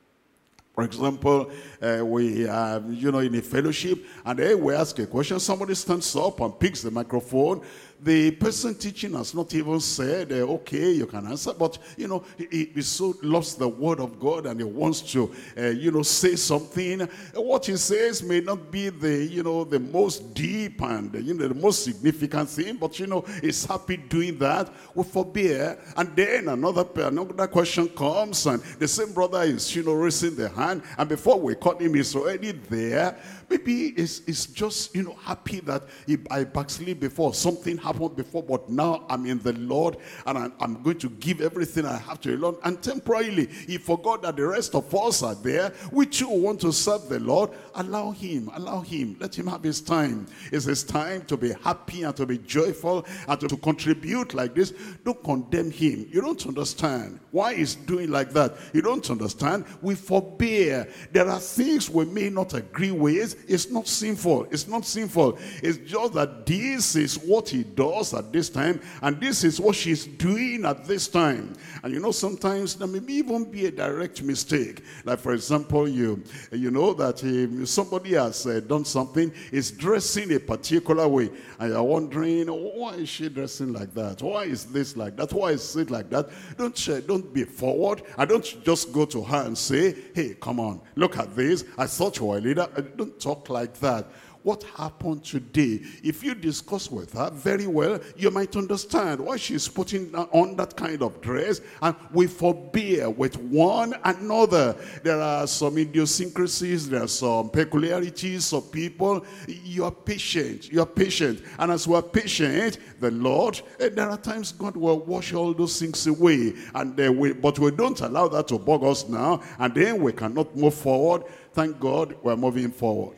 Speaker 1: For example, uh, we are, you know, in a fellowship, and then we ask a question. Somebody stands up and picks the microphone. The person teaching has not even said, uh, okay, you can answer. But, you know, he, he so loves the word of God and he wants to, uh, you know, say something. What he says may not be the, you know, the most deep and, you know, the most significant thing. But, you know, he's happy doing that. We forbear. And then another, another question comes and the same brother is, you know, raising the hand. And before we caught him, he's already there. Maybe he's, he's just, you know, happy that he, I backslid before. Something happened before, but now I'm in the Lord and I'm, I'm going to give everything I have to the Lord. And temporarily, he forgot that the rest of us are there. We too want to serve the Lord. Allow him, allow him. Let him have his time. It's his time to be happy and to be joyful and to, to contribute like this. Don't condemn him. You don't understand why he's doing like that. You don't understand. We forbear. There are things we may not agree with. It's not sinful. It's not sinful. It's just that this is what he does at this time, and this is what she's doing at this time. And you know, sometimes there may even be a direct mistake. Like, for example, you you know that um, somebody has uh, done something, is dressing a particular way, and you're wondering, why is she dressing like that? Why is this like that? Why is it like that? Don't uh, don't be forward, and don't just go to her and say, hey, come on, look at this. I thought you were a leader. Don't talk like that. What happened today? If you discuss with her very well, you might understand why she's putting on that kind of dress. And we forbear with one another. There are some idiosyncrasies, there are some peculiarities of people. You are patient, you are patient. And as we are patient, the Lord, there are times God will wash all those things away. And uh, we, but we don't allow that to bug us now. And then we cannot move forward. Thank God we're moving forward.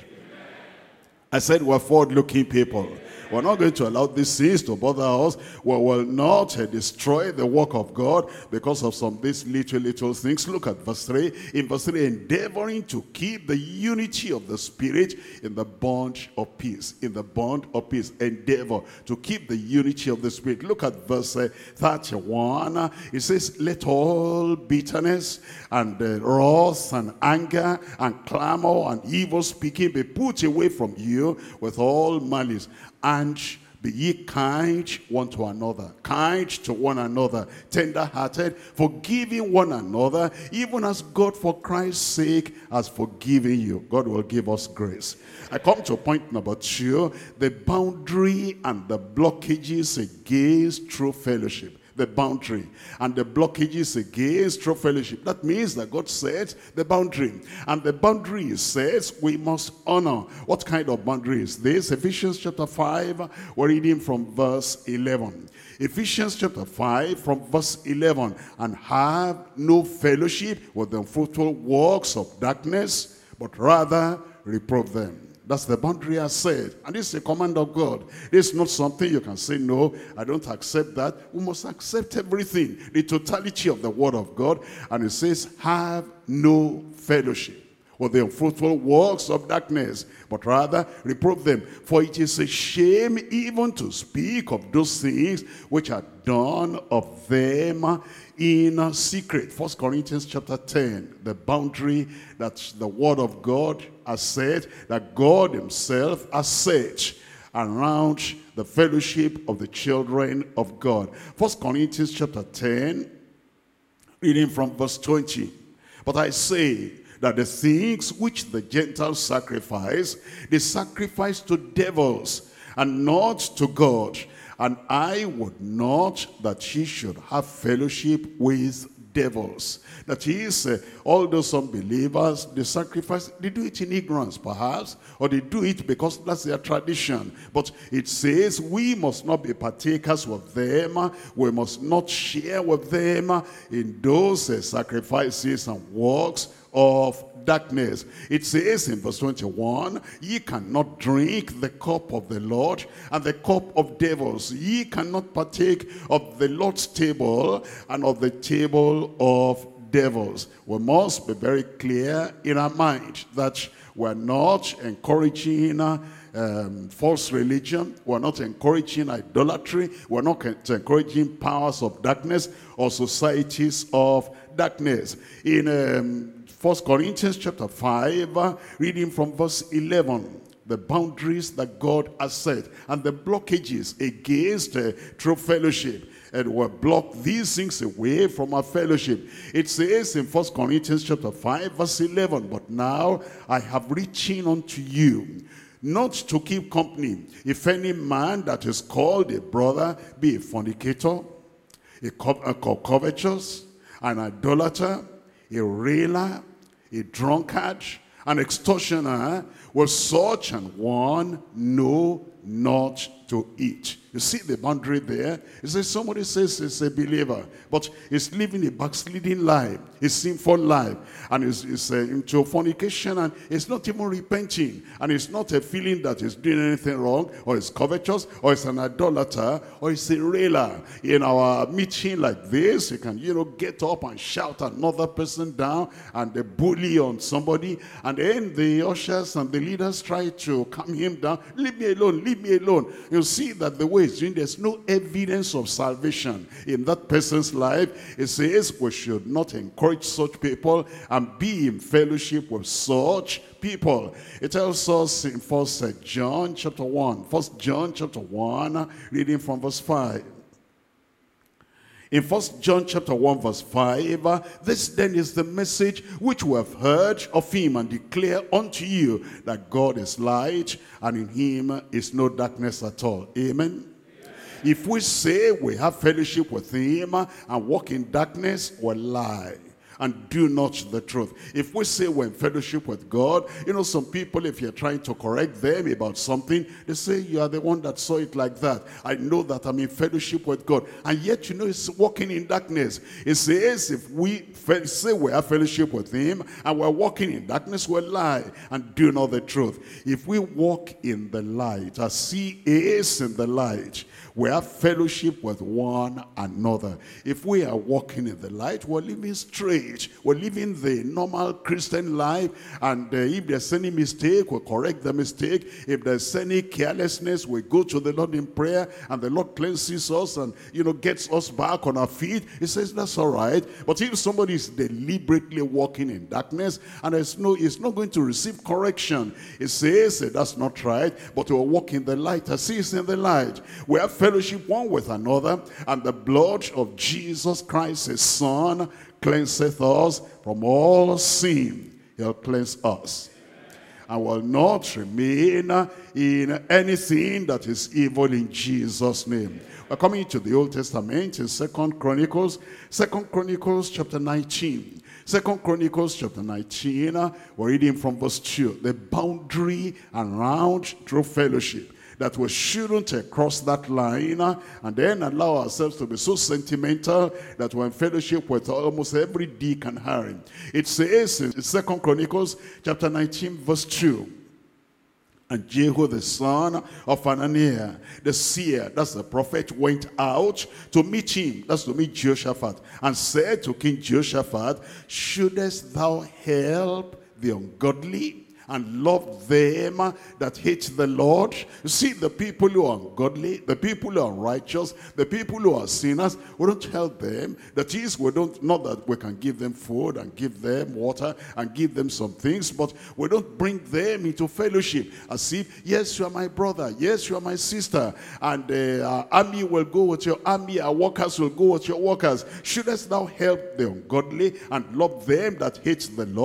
Speaker 1: I said we're forward-looking people. We're not going to allow these sins to bother us. We will not uh, destroy the work of God because of some of these little, little things. Look at verse three. In verse three, endeavoring to keep the unity of the Spirit in the bond of peace. In the bond of peace. Endeavor to keep the unity of the Spirit. Look at verse uh, thirty-one. It says, let all bitterness and uh, wrath and anger and clamor and evil speaking be put away from you with all malice. And be ye kind one to another, kind to one another, tender-hearted, forgiving one another, even as God for Christ's sake has forgiven you. God will give us grace. I come to point number two, the boundary and the blockages against true fellowship. The boundary and the blockages against true fellowship. That means that God sets the boundary. And the boundary says we must honor. What kind of boundary is this? Ephesians chapter five, we're reading from verse eleven. Ephesians chapter five from verse eleven. And have no fellowship with the fruitful works of darkness, but rather reprove them. That's the boundary I said. And this is a command of God. This is not something you can say, no, I don't accept that. We must accept everything, the totality of the word of God. And it says, have no fellowship with the unfruitful works of darkness, but rather reprove them. For it is a shame even to speak of those things which are done of them in secret. First Corinthians chapter ten, the boundary that the word of God has said, that God himself has set around the fellowship of the children of God. First Corinthians chapter ten, reading from verse twenty. But I say that the things which the Gentiles sacrifice, they sacrifice to devils, and not to God. And I would not that ye should have fellowship with devils. That is, uh, all those unbelievers, they sacrifice, they do it in ignorance perhaps, or they do it because that's their tradition. But it says we must not be partakers with them. We must not share with them in those uh, sacrifices and works of darkness. It says in verse twenty-one, ye cannot drink the cup of the Lord and the cup of devils. Ye cannot partake of the Lord's table and of the table of devils. We must be very clear in our mind that we're not encouraging um, false religion. We're not encouraging idolatry. We're not encouraging powers of darkness or societies of darkness. In um, First Corinthians chapter five, uh, reading from verse eleven, the boundaries that God has set and the blockages against uh, true fellowship, and will block these things away from our fellowship. It says in First Corinthians chapter five, verse eleven, but now I have written unto you not to keep company, if any man that is called a brother be a fornicator, a, co a covetous, an idolater, a railer, a drunkard, an extortioner, with such an one know not to eat. You see the boundary there? It says somebody says he's a believer, but he's living a backsliding life, a sinful life, and he's, he's uh, into fornication, and he's not even repenting, and he's not a feeling that he's doing anything wrong, or he's covetous, or he's an idolater, or he's a railer. In our meeting like this, you can, you know, get up and shout another person down, and they bully on somebody, and then the ushers and the leaders try to calm him down. Leave me alone, leave me alone. You see that the way it's doing, there's no evidence of salvation in that person's life. It says we should not encourage such people and be in fellowship with such people. It tells us in First John chapter one, First John chapter one, reading from verse five. In First John chapter one verse five, uh, this then is the message which we have heard of him and declare unto you, that God is light and in him is no darkness at all. Amen. If we say we have fellowship with him and walk in darkness, we lie and do not the truth. If we say we're in fellowship with God, you know, some people, if you're trying to correct them about something, they say you are the one that saw it like that. I know that I'm in fellowship with God, and yet you know it's walking in darkness. It says if we say we have fellowship with him and we're walking in darkness, we lie and do not the truth. If we walk in the light as he is in the light, we have fellowship with one another. If we are walking in the light, we're living straight. We're living the normal Christian life. And uh, if there's any mistake, we'll correct the mistake. If there's any carelessness, we go to the Lord in prayer, and the Lord cleanses us and, you know, gets us back on our feet. He says, that's all right. But if somebody is deliberately walking in darkness, and there's no, he's not going to receive correction, it says, that's not right. But we'll walk in the light as he is in the light. We have fellowship one with another, and the blood of Jesus Christ his son cleanseth us from all sin. He'll cleanse us and will not remain in anything that is evil in Jesus' name. We're coming to the Old Testament in Second Chronicles, Second Chronicles chapter nineteen. Second Chronicles chapter nineteen, we're reading from verse two. The boundary around true fellowship, that we shouldn't uh, cross that line uh, and then allow ourselves to be so sentimental that we're in fellowship with almost every Dick and Harry. It says in Second Chronicles chapter nineteen verse two, and Jehu the son of Hananiah, the seer, that's the prophet, went out to meet him, that's to meet Jehoshaphat, and said to King Jehoshaphat, shouldest thou help the ungodly and love them that hate the Lord? You see, the people who are ungodly, the people who are righteous, the people who are sinners, we don't help them. That is, we don't, not that we can give them food and give them water and give them some things, but we don't bring them into fellowship as if, yes, you are my brother, yes, you are my sister, and uh, our army will go with your army, our workers will go with your workers. Shouldest thou help the ungodly and love them that hate the Lord?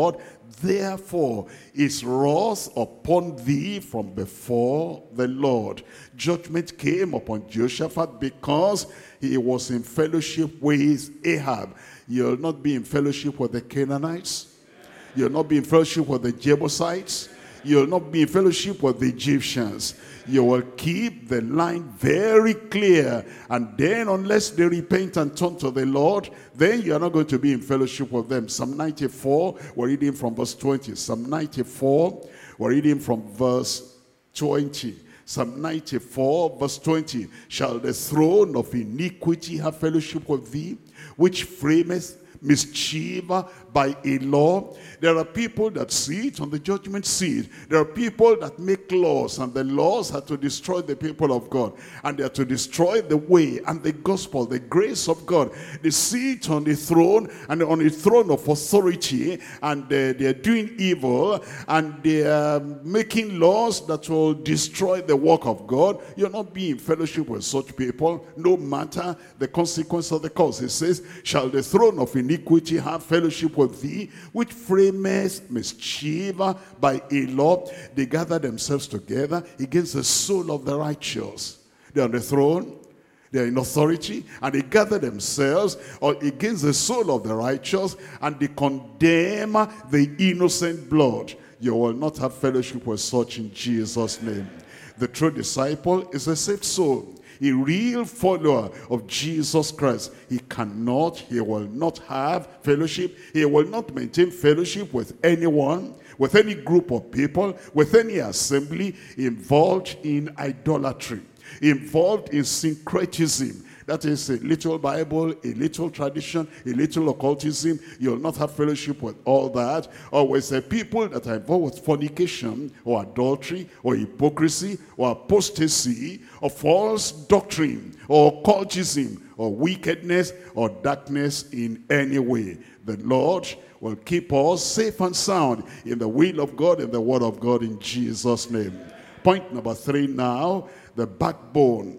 Speaker 1: therefore is wrath upon thee from before the Lord. Judgment came upon Jehoshaphat because he was in fellowship with Ahab. You'll not be in fellowship with the Canaanites. You'll not be in fellowship with the Jebusites. You'll not be in fellowship with the Egyptians. You will keep the line very clear. And then unless they repent and turn to the Lord, then you're not going to be in fellowship with them. Psalm ninety-four, we're reading from verse twenty. Psalm ninety-four, we're reading from verse twenty. Psalm ninety-four, verse twenty. Shall the throne of iniquity have fellowship with thee, which frameth mischief by a law? There are people that sit on the judgment seat. There are people that make laws, and the laws are to destroy the people of God, and they are to destroy the way and the gospel, the grace of God. They sit on the throne, and on the throne of authority, and uh, they are doing evil, and they are making laws that will destroy the work of God. You're not being in fellowship with such people, no matter the consequence of the cause. It says, shall the throne of iniquity have fellowship with thee, which framest mischief by a law? They gather themselves together against the soul of the righteous. They're on the throne, they're in authority, and they gather themselves against the soul of the righteous, and they condemn the innocent blood. You will not have fellowship with such in Jesus' name. The true disciple is a saved soul. A real follower of Jesus Christ. He cannot, he will not have fellowship. He will not maintain fellowship with anyone, with any group of people, with any assembly involved in idolatry, involved in syncretism. That is a little Bible, a little tradition, a little occultism. You'll not have fellowship with all that. Or with the people that are involved with fornication, or adultery, or hypocrisy, or apostasy, or false doctrine, or occultism, or wickedness, or darkness in any way. The Lord will keep us safe and sound in the will of God and the word of God in Jesus' name. Point number three now, the backbone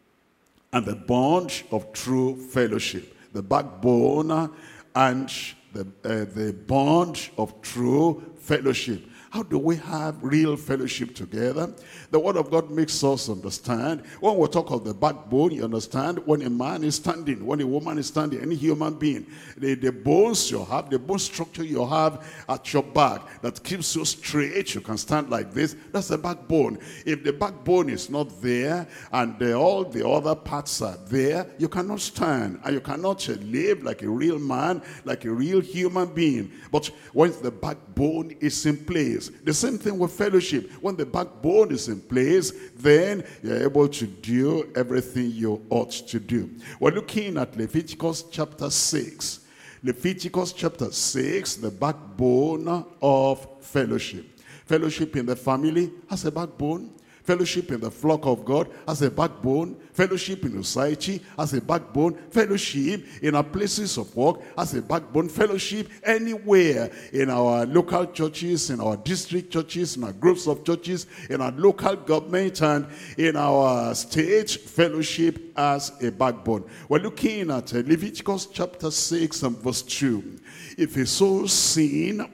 Speaker 1: and the bond of true fellowship. The backbone and the, uh, the bond of true fellowship. How do we have real fellowship together? The word of God makes us understand. When we talk of the backbone, you understand when a man is standing, when a woman is standing, any human being, the, the bones you have, the bone structure you have at your back that keeps you straight, you can stand like this, that's the backbone. If the backbone is not there and the, all the other parts are there, you cannot stand and you cannot live like a real man, like a real human being. But once the backbone is in place, the same thing with fellowship. When the backbone is in place, then you're able to do everything you ought to do. We're looking at Leviticus chapter six. Leviticus chapter six, the backbone of fellowship. Fellowship in the family has a backbone. Fellowship in the flock of God has a backbone. Fellowship in society has a backbone. Fellowship in our places of work has a backbone. Fellowship anywhere in our local churches, in our district churches, in our groups of churches, in our local government, and in our state, fellowship has a backbone. We're looking at Leviticus chapter six and verse two. If a soul sin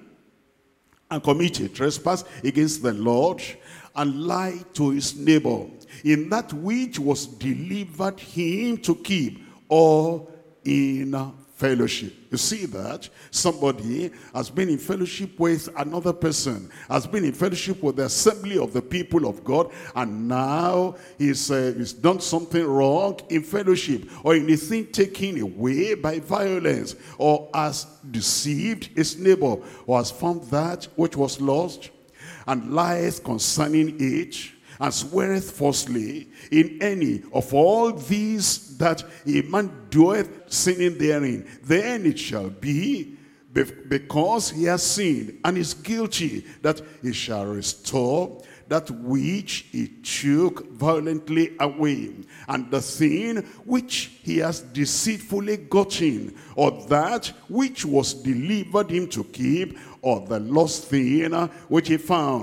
Speaker 1: and commit a trespass against the Lord, and lie to his neighbor in that which was delivered him to keep, or in fellowship. You see that? Somebody has been in fellowship with another person, has been in fellowship with the assembly of the people of God, and now he's, uh, he's done something wrong in fellowship, or anything taken away by violence, or has deceived his neighbor, or has found that which was lost, and lieth concerning it, and sweareth falsely in any of all these that a man doeth, sinning therein, then it shall be, because he has sinned and is guilty, that he shall restore that which he took violently away, and the thing which he has deceitfully gotten, or that which was delivered him to keep, or the lost thing which he found.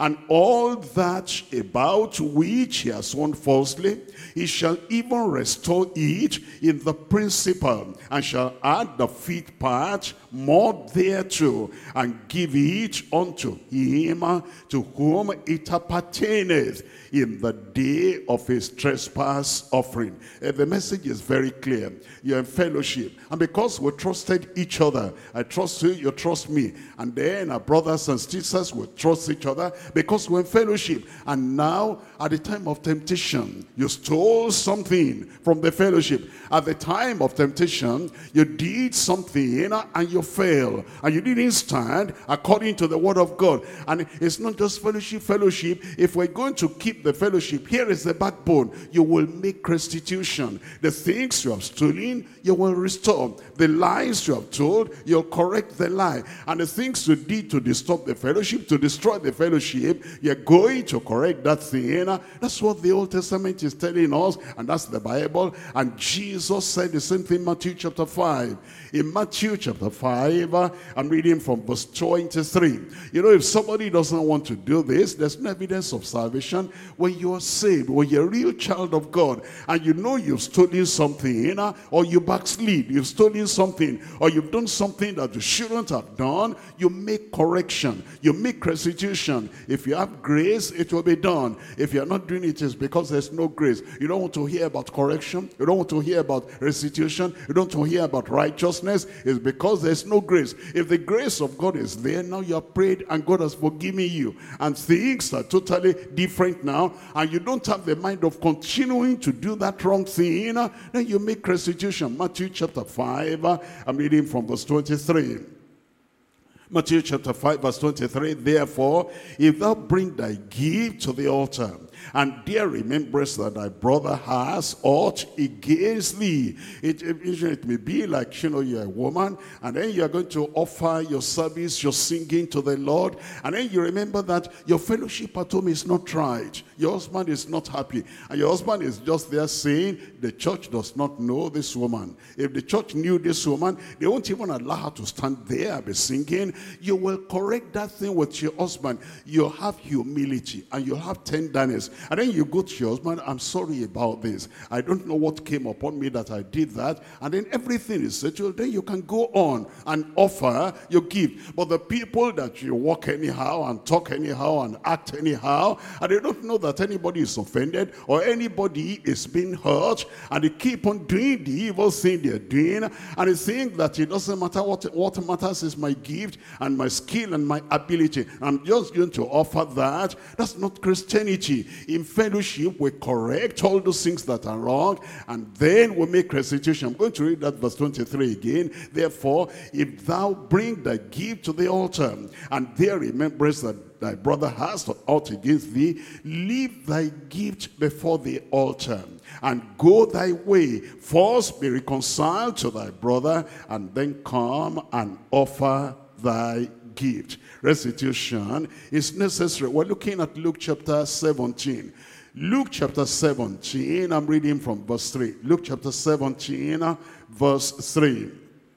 Speaker 1: And all that about which he has sworn falsely, he shall even restore it in the principal, and shall add the fifth part more thereto, and give it unto him to whom it appertaineth in the day of his trespass offering. Uh, the message is very clear. You're in fellowship, and because we trusted each other, I trust you, you trust me, and then our brothers and sisters will trust each other because we're in fellowship. And now at the time of temptation, you stole something from the fellowship. At the time of temptation, you did something and you failed, and you didn't stand according to the word of God. And it's not just fellowship, fellowship. If we're going to keep the fellowship, here is the backbone. You will make restitution. The things you have stolen, you will restore. The lies you have told, you'll correct the lie. And the things you did to disturb the fellowship, to destroy the fellowship, you're going to correct that thing. That's what the Old Testament is telling us, and that's the Bible. And Jesus said the same thing in Matthew chapter five. In Matthew chapter five, uh, I'm reading from verse twenty-three. You know, if somebody doesn't want to do this, there's no evidence of salvation. When you are saved, when you're a real child of God, and you know you've stolen something, uh, or you backslid, you've stolen something, or you've done something that you shouldn't have done, you make correction, you make restitution. If you have grace, it will be done. If you're not doing it, it's because there's no grace. You don't want to hear about correction, you don't want to hear about restitution, you don't want to hear about righteousness. It's because there's no grace. If the grace of God is there, now you have prayed and God has forgiven you, and things are totally different now, and you don't have the mind of continuing to do that wrong thing, then you make restitution. Matthew chapter five, I'm reading from verse twenty-three. Matthew chapter five verse twenty-three, therefore, if thou bring thy gift to the altar, and there rememberest that thy brother has aught against thee. It, it, it may be like, you know, you're a woman, and then you're going to offer your service, your singing to the Lord, and then you remember that your fellowship at home is not right. Your husband is not happy, and your husband is just there saying, the church does not know this woman. If the church knew this woman, they won't even allow her to stand there and be singing. You will correct that thing with your husband. You'll have humility, and you'll have tenderness. And then you go to your husband, I'm sorry about this. I don't know what came upon me that I did that. And then everything is settled. Then you can go on and offer your gift. But the people that you walk anyhow and talk anyhow and act anyhow, and they don't know that anybody is offended or anybody is being hurt, and they keep on doing the evil thing they're doing, and they think that it doesn't matter. What, what matters is my gift and my skill and my ability. I'm just going to offer that. That's not Christianity. In fellowship, we correct all those things that are wrong, and then we make restitution. I'm going to read that verse twenty-three again. Therefore, if thou bring thy gift to the altar, and there rememberest that thy brother has aught against thee, leave thy gift before the altar, and go thy way. First be reconciled to thy brother, and then come and offer thy gift. Restitution is necessary. We're looking at Luke chapter seventeen. Luke chapter seventeen, I'm reading from verse three. Luke chapter seventeen, verse three.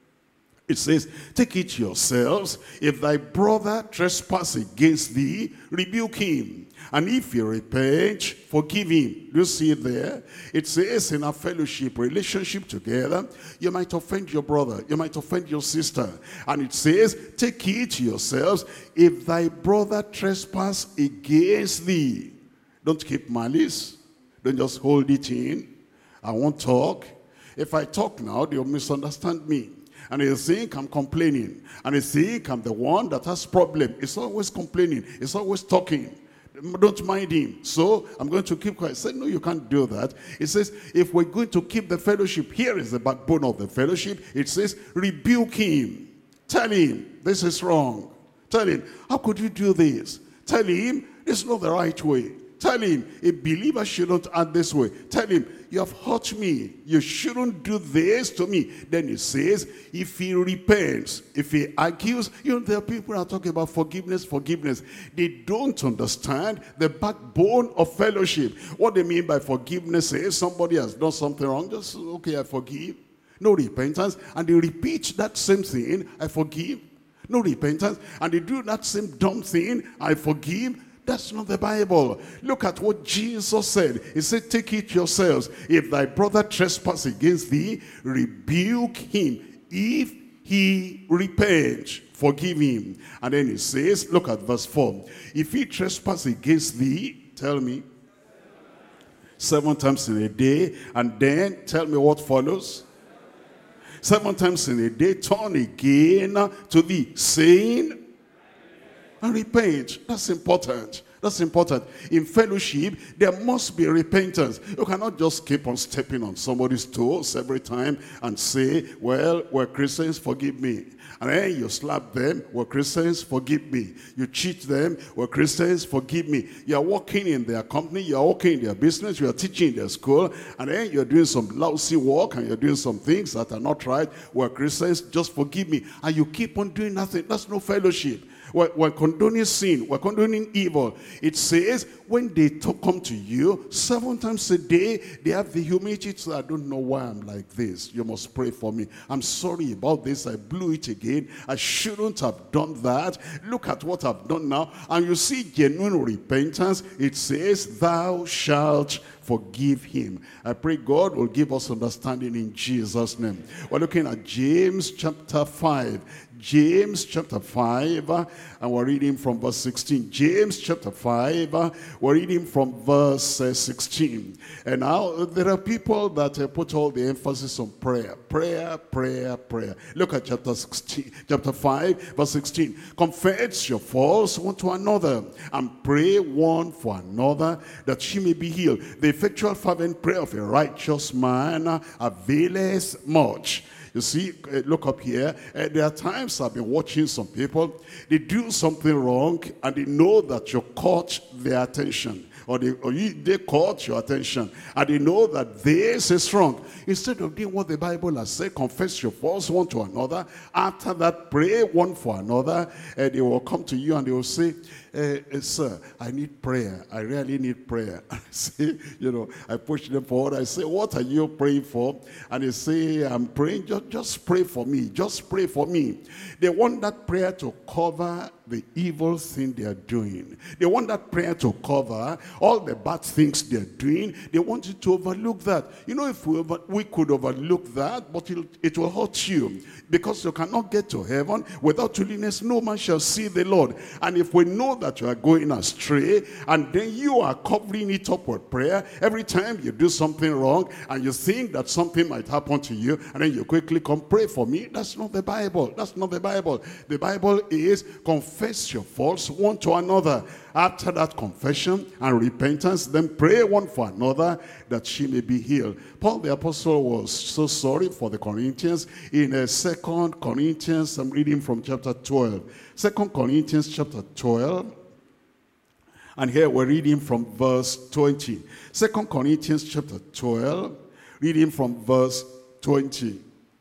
Speaker 1: It says, take it yourselves, if thy brother trespass against thee, rebuke him. And if he repent, forgive him. Do you see it there? It says in our fellowship, relationship together, you might offend your brother, you might offend your sister. And it says, take it yourselves, if thy brother trespass against thee. Don't keep malice. Don't just hold it in. I won't talk. If I talk now, they'll misunderstand me. And they think I'm complaining. And they think I'm the one that has problem. It's always complaining. It's always talking. Don't mind him. So I'm going to keep quiet. I said, no, you can't do that. It says, if we're going to keep the fellowship, here is the backbone of the fellowship. It says, rebuke him. Tell him, this is wrong. Tell him, how could you do this? Tell him, it's not the right way. Tell him, a believer shouldn't act this way. Tell him, you have hurt me. You shouldn't do this to me. Then it says, if he repents, if he argues, you know, there are people who are talking about forgiveness, forgiveness. They don't understand the backbone of fellowship. What they mean by forgiveness is somebody has done something wrong. Just, okay, I forgive. No repentance. And they repeat that same thing, I forgive. No repentance. And they do that same dumb thing, I forgive. That's not the Bible. Look at what Jesus said. He said, take it yourselves. If thy brother trespass against thee, rebuke him. If he repent, forgive him. And then he says, look at verse four. If he trespass against thee, tell me, seven times in a day, and then tell me what follows. Seven times in a day, turn again to thee, saying, and repent. That's important. That's important. In fellowship, there must be repentance. You cannot just keep on stepping on somebody's toes every time and say, well, we're Christians, forgive me. And then you slap them, we're Christians, forgive me. You cheat them, we're Christians, forgive me. You're working in their company, you're working in their business, you're teaching in their school, and then you're doing some lousy work and you're doing some things that are not right. We're Christians, just forgive me. And you keep on doing nothing. That's no fellowship. We're, we're condoning sin. We're condoning evil. It says, when they talk, come to you, seven times a day, they have the humility to say, I don't know why I'm like this. You must pray for me. I'm sorry about this. I blew it again. I shouldn't have done that. Look at what I've done now. And you see genuine repentance. It says, thou shalt forgive him. I pray God will give us understanding in Jesus' name. We're looking at James chapter five. James chapter five, uh, and we're reading from verse sixteen. James chapter five, uh, we're reading from verse uh, sixteen. And now uh, there are people that uh, put all the emphasis on prayer. Prayer, prayer, prayer. Look at chapter sixteen, chapter five, verse sixteen. Confess your faults one to another, and pray one for another, that she may be healed. The effectual fervent prayer of a righteous man uh, availeth much. You see, look up here. Uh, there are times I've been watching some people. They do something wrong and they know that you caught their attention. Or, they, or you, they caught your attention. And they know that this is wrong. Instead of doing what the Bible has said, confess your faults one to another. After that, pray one for another. And they will come to you and they will say, Uh, uh, sir, I need prayer. I really need prayer. I say, you know, I push them forward. I say, what are you praying for? And they say, I'm praying, just, just pray for me. Just pray for me. They want that prayer to cover the evil thing they are doing. They want that prayer to cover all the bad things they're doing. They want you to overlook that. You know, if we, over, we could overlook that, but it, it will hurt you. Because you cannot get to heaven without holiness. No man shall see the Lord. And if we know that you are going astray, and then you are covering it up with prayer, every time you do something wrong, and you think that something might happen to you, and then you quickly come, pray for me. That's not the Bible. That's not the Bible. The Bible is, confess your faults one to another. After that confession and repentance, then pray one for another, that she may be healed. Paul the apostle was so sorry for the Corinthians. In uh, Second Corinthians, I'm reading from chapter twelve. Second Corinthians chapter twelve. And here we're reading from verse twenty. Second Corinthians chapter twelve, reading from verse twenty.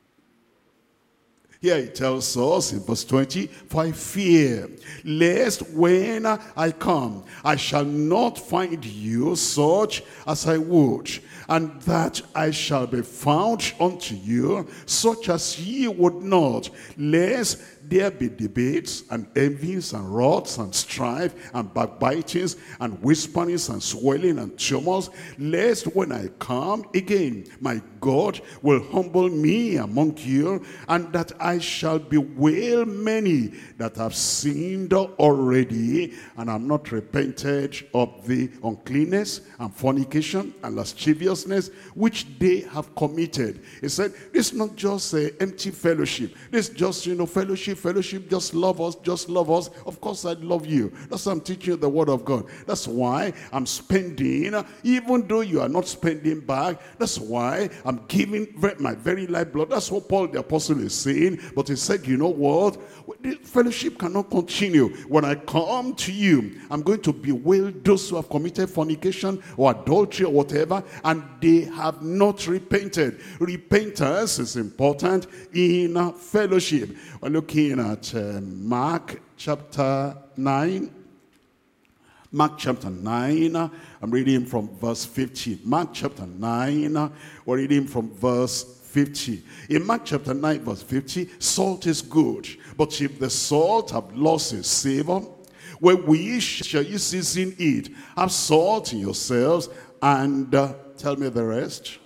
Speaker 1: Here it tells us in verse twenty, for I fear, lest when I come, I shall not find you such as I would, and that I shall be found unto you such as ye would not, lest there be debates and envies and wraths and strife and backbitings and whisperings and swelling and tumults, lest when I come again, my God will humble me among you, and that I shall bewail many that have sinned already, and have not repented of the uncleanness and fornication and lasciviousness which they have committed. He said, this is not just a empty fellowship. This is just, you know, fellowship, fellowship, just love us, just love us. Of course I love you. That's why I'm teaching you the word of God. That's why I'm spending, even though you are not spending back, that's why I'm giving my very lifeblood. That's what Paul the apostle is saying. But he said, you know what? The fellowship cannot continue. When I come to you, I'm going to bewail those who have committed fornication or adultery or whatever, and they have not repented. Repentance is important in fellowship. We're looking at uh, Mark chapter nine. Mark chapter nine, I'm reading from verse fifty. Mark chapter nine, we're reading from verse fifty. In Mark chapter nine, verse fifty, salt is good, but if the salt have lost its savor, Wherewith shall you season it? Have salt in yourselves, and uh, tell me the rest.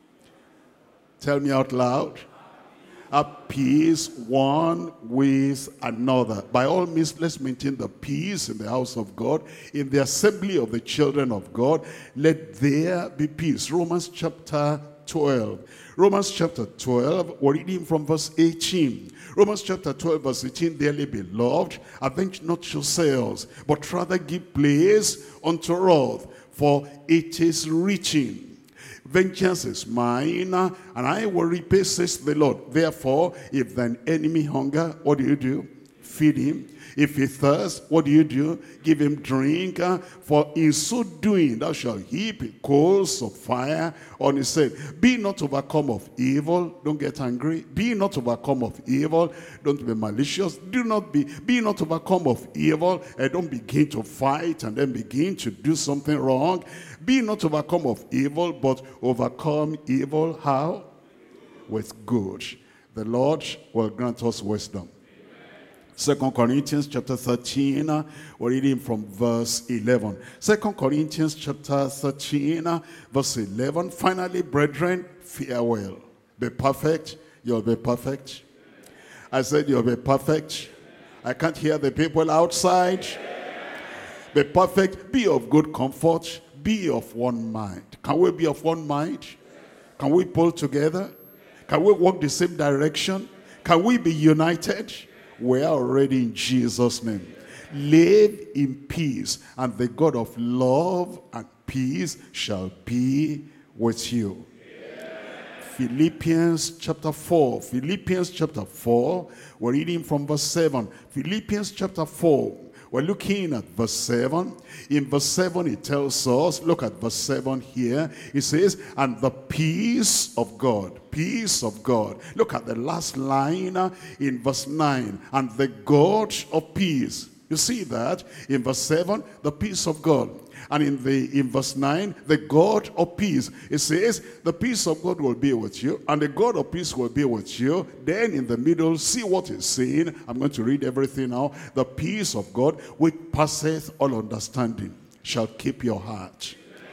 Speaker 1: Tell me out loud. Have peace one with another. By all means, let's maintain the peace in the house of God, in the assembly of the children of God. Let there be peace. Romans chapter twelve. Romans chapter twelve, we're reading from verse eighteen. Romans chapter twelve, verse eighteen, dearly beloved, avenge not yourselves, but rather give place unto wrath, for it is written, vengeance is mine, and I will repay, says the Lord. Therefore, if thine enemy hunger, what do you do? Feed him. If he thirst, what do you do? Give him drink. For in so doing, thou shalt heap coals of fire on his head. Be not overcome of evil. Don't get angry. Be not overcome of evil. Don't be malicious. Do not be, be not overcome of evil. And don't begin to fight and then begin to do something wrong. Be not overcome of evil, but overcome evil. How? With good. The Lord will grant us wisdom. Second Corinthians chapter thirteen, uh, we're reading from verse eleven. Second Corinthians chapter thirteen, uh, verse eleven. Finally, brethren, farewell. Be perfect. You'll be perfect. I said you'll be perfect. I can't hear the people outside. Be perfect. Be of good comfort. Be of one mind. Can we be of one mind? Can we pull together? Can we walk the same direction? Can we be united? We are already in Jesus' name. Live in peace, and the God of love and peace shall be with you. Amen. Philippians chapter four. Philippians chapter four. We're reading from verse seven. Philippians chapter four. We're looking at verse seven. In verse seven, it tells us, look at verse seven here. It says, and the peace of God. Peace of God. Look at the last line in verse nine. And the God of peace. You see that? In verse seven, the peace of God. And in the in verse nine, the God of peace. It says, the peace of God will be with you, and the God of peace will be with you. Then in the middle, see what it's saying. I'm going to read everything now. The peace of God, which passeth all understanding, shall keep your heart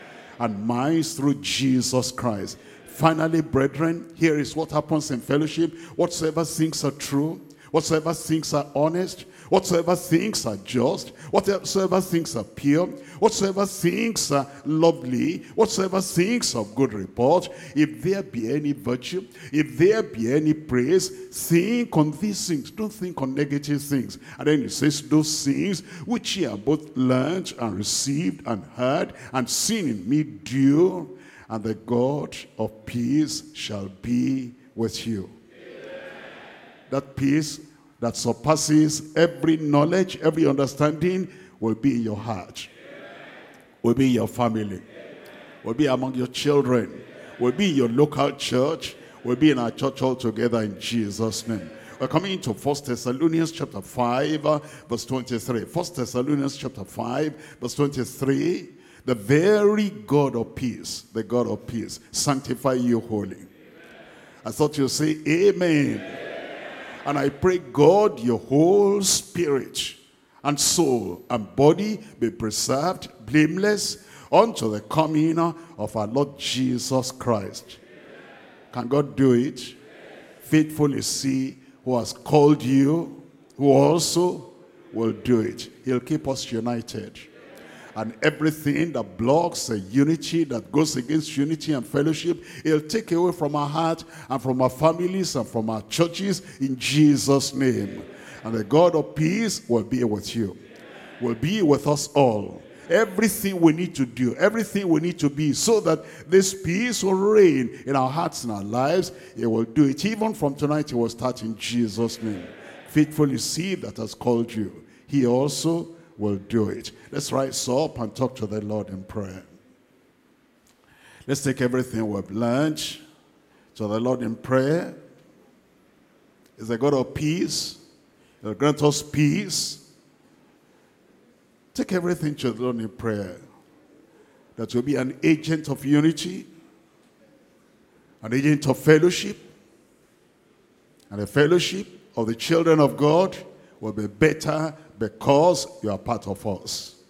Speaker 1: and minds through Jesus Christ. Finally, brethren, here is what happens in fellowship. Whatsoever things are true, whatsoever things are honest, whatsoever things are just, whatsoever things are pure, whatsoever things are lovely, whatsoever things of good report, if there be any virtue, if there be any praise, think on these things. Don't think on negative things. And then it says, those things which ye have both learned and received and heard and seen in me do, and the God of peace shall be with you. Amen. That peace that surpasses every knowledge, every understanding, will be in your heart, will be in your family, will be among your children, will be in your local church, will be in our church all together in Jesus' name. We're coming into First Thessalonians chapter five, uh, verse twenty-three. First Thessalonians chapter five, verse twenty-three. The very God of peace, the God of peace, sanctify you wholly. I thought you'd say amen. Amen. And I pray God, your whole spirit and soul and body be preserved blameless unto the coming of our Lord Jesus Christ. Can God do it? Faithful is he who has called you, who also will do it. He'll keep us united. And everything that blocks the unity, that goes against unity and fellowship, he'll take away from our heart and from our families and from our churches in Jesus' name. And the God of peace will be with you, will be with us all. Everything we need to do, everything we need to be, so that this peace will reign in our hearts and our lives, he will do it. Even from tonight, he will start in Jesus' name. Faithful is he that has called you. He also will do it. Let's rise up and talk to the Lord in prayer. Let's take everything we've learned to the Lord in prayer. He's the God of peace. He'll grant us peace. Take everything to the Lord in prayer. That will be an agent of unity, an agent of fellowship, and the fellowship of the children of God will be better because you are part of us.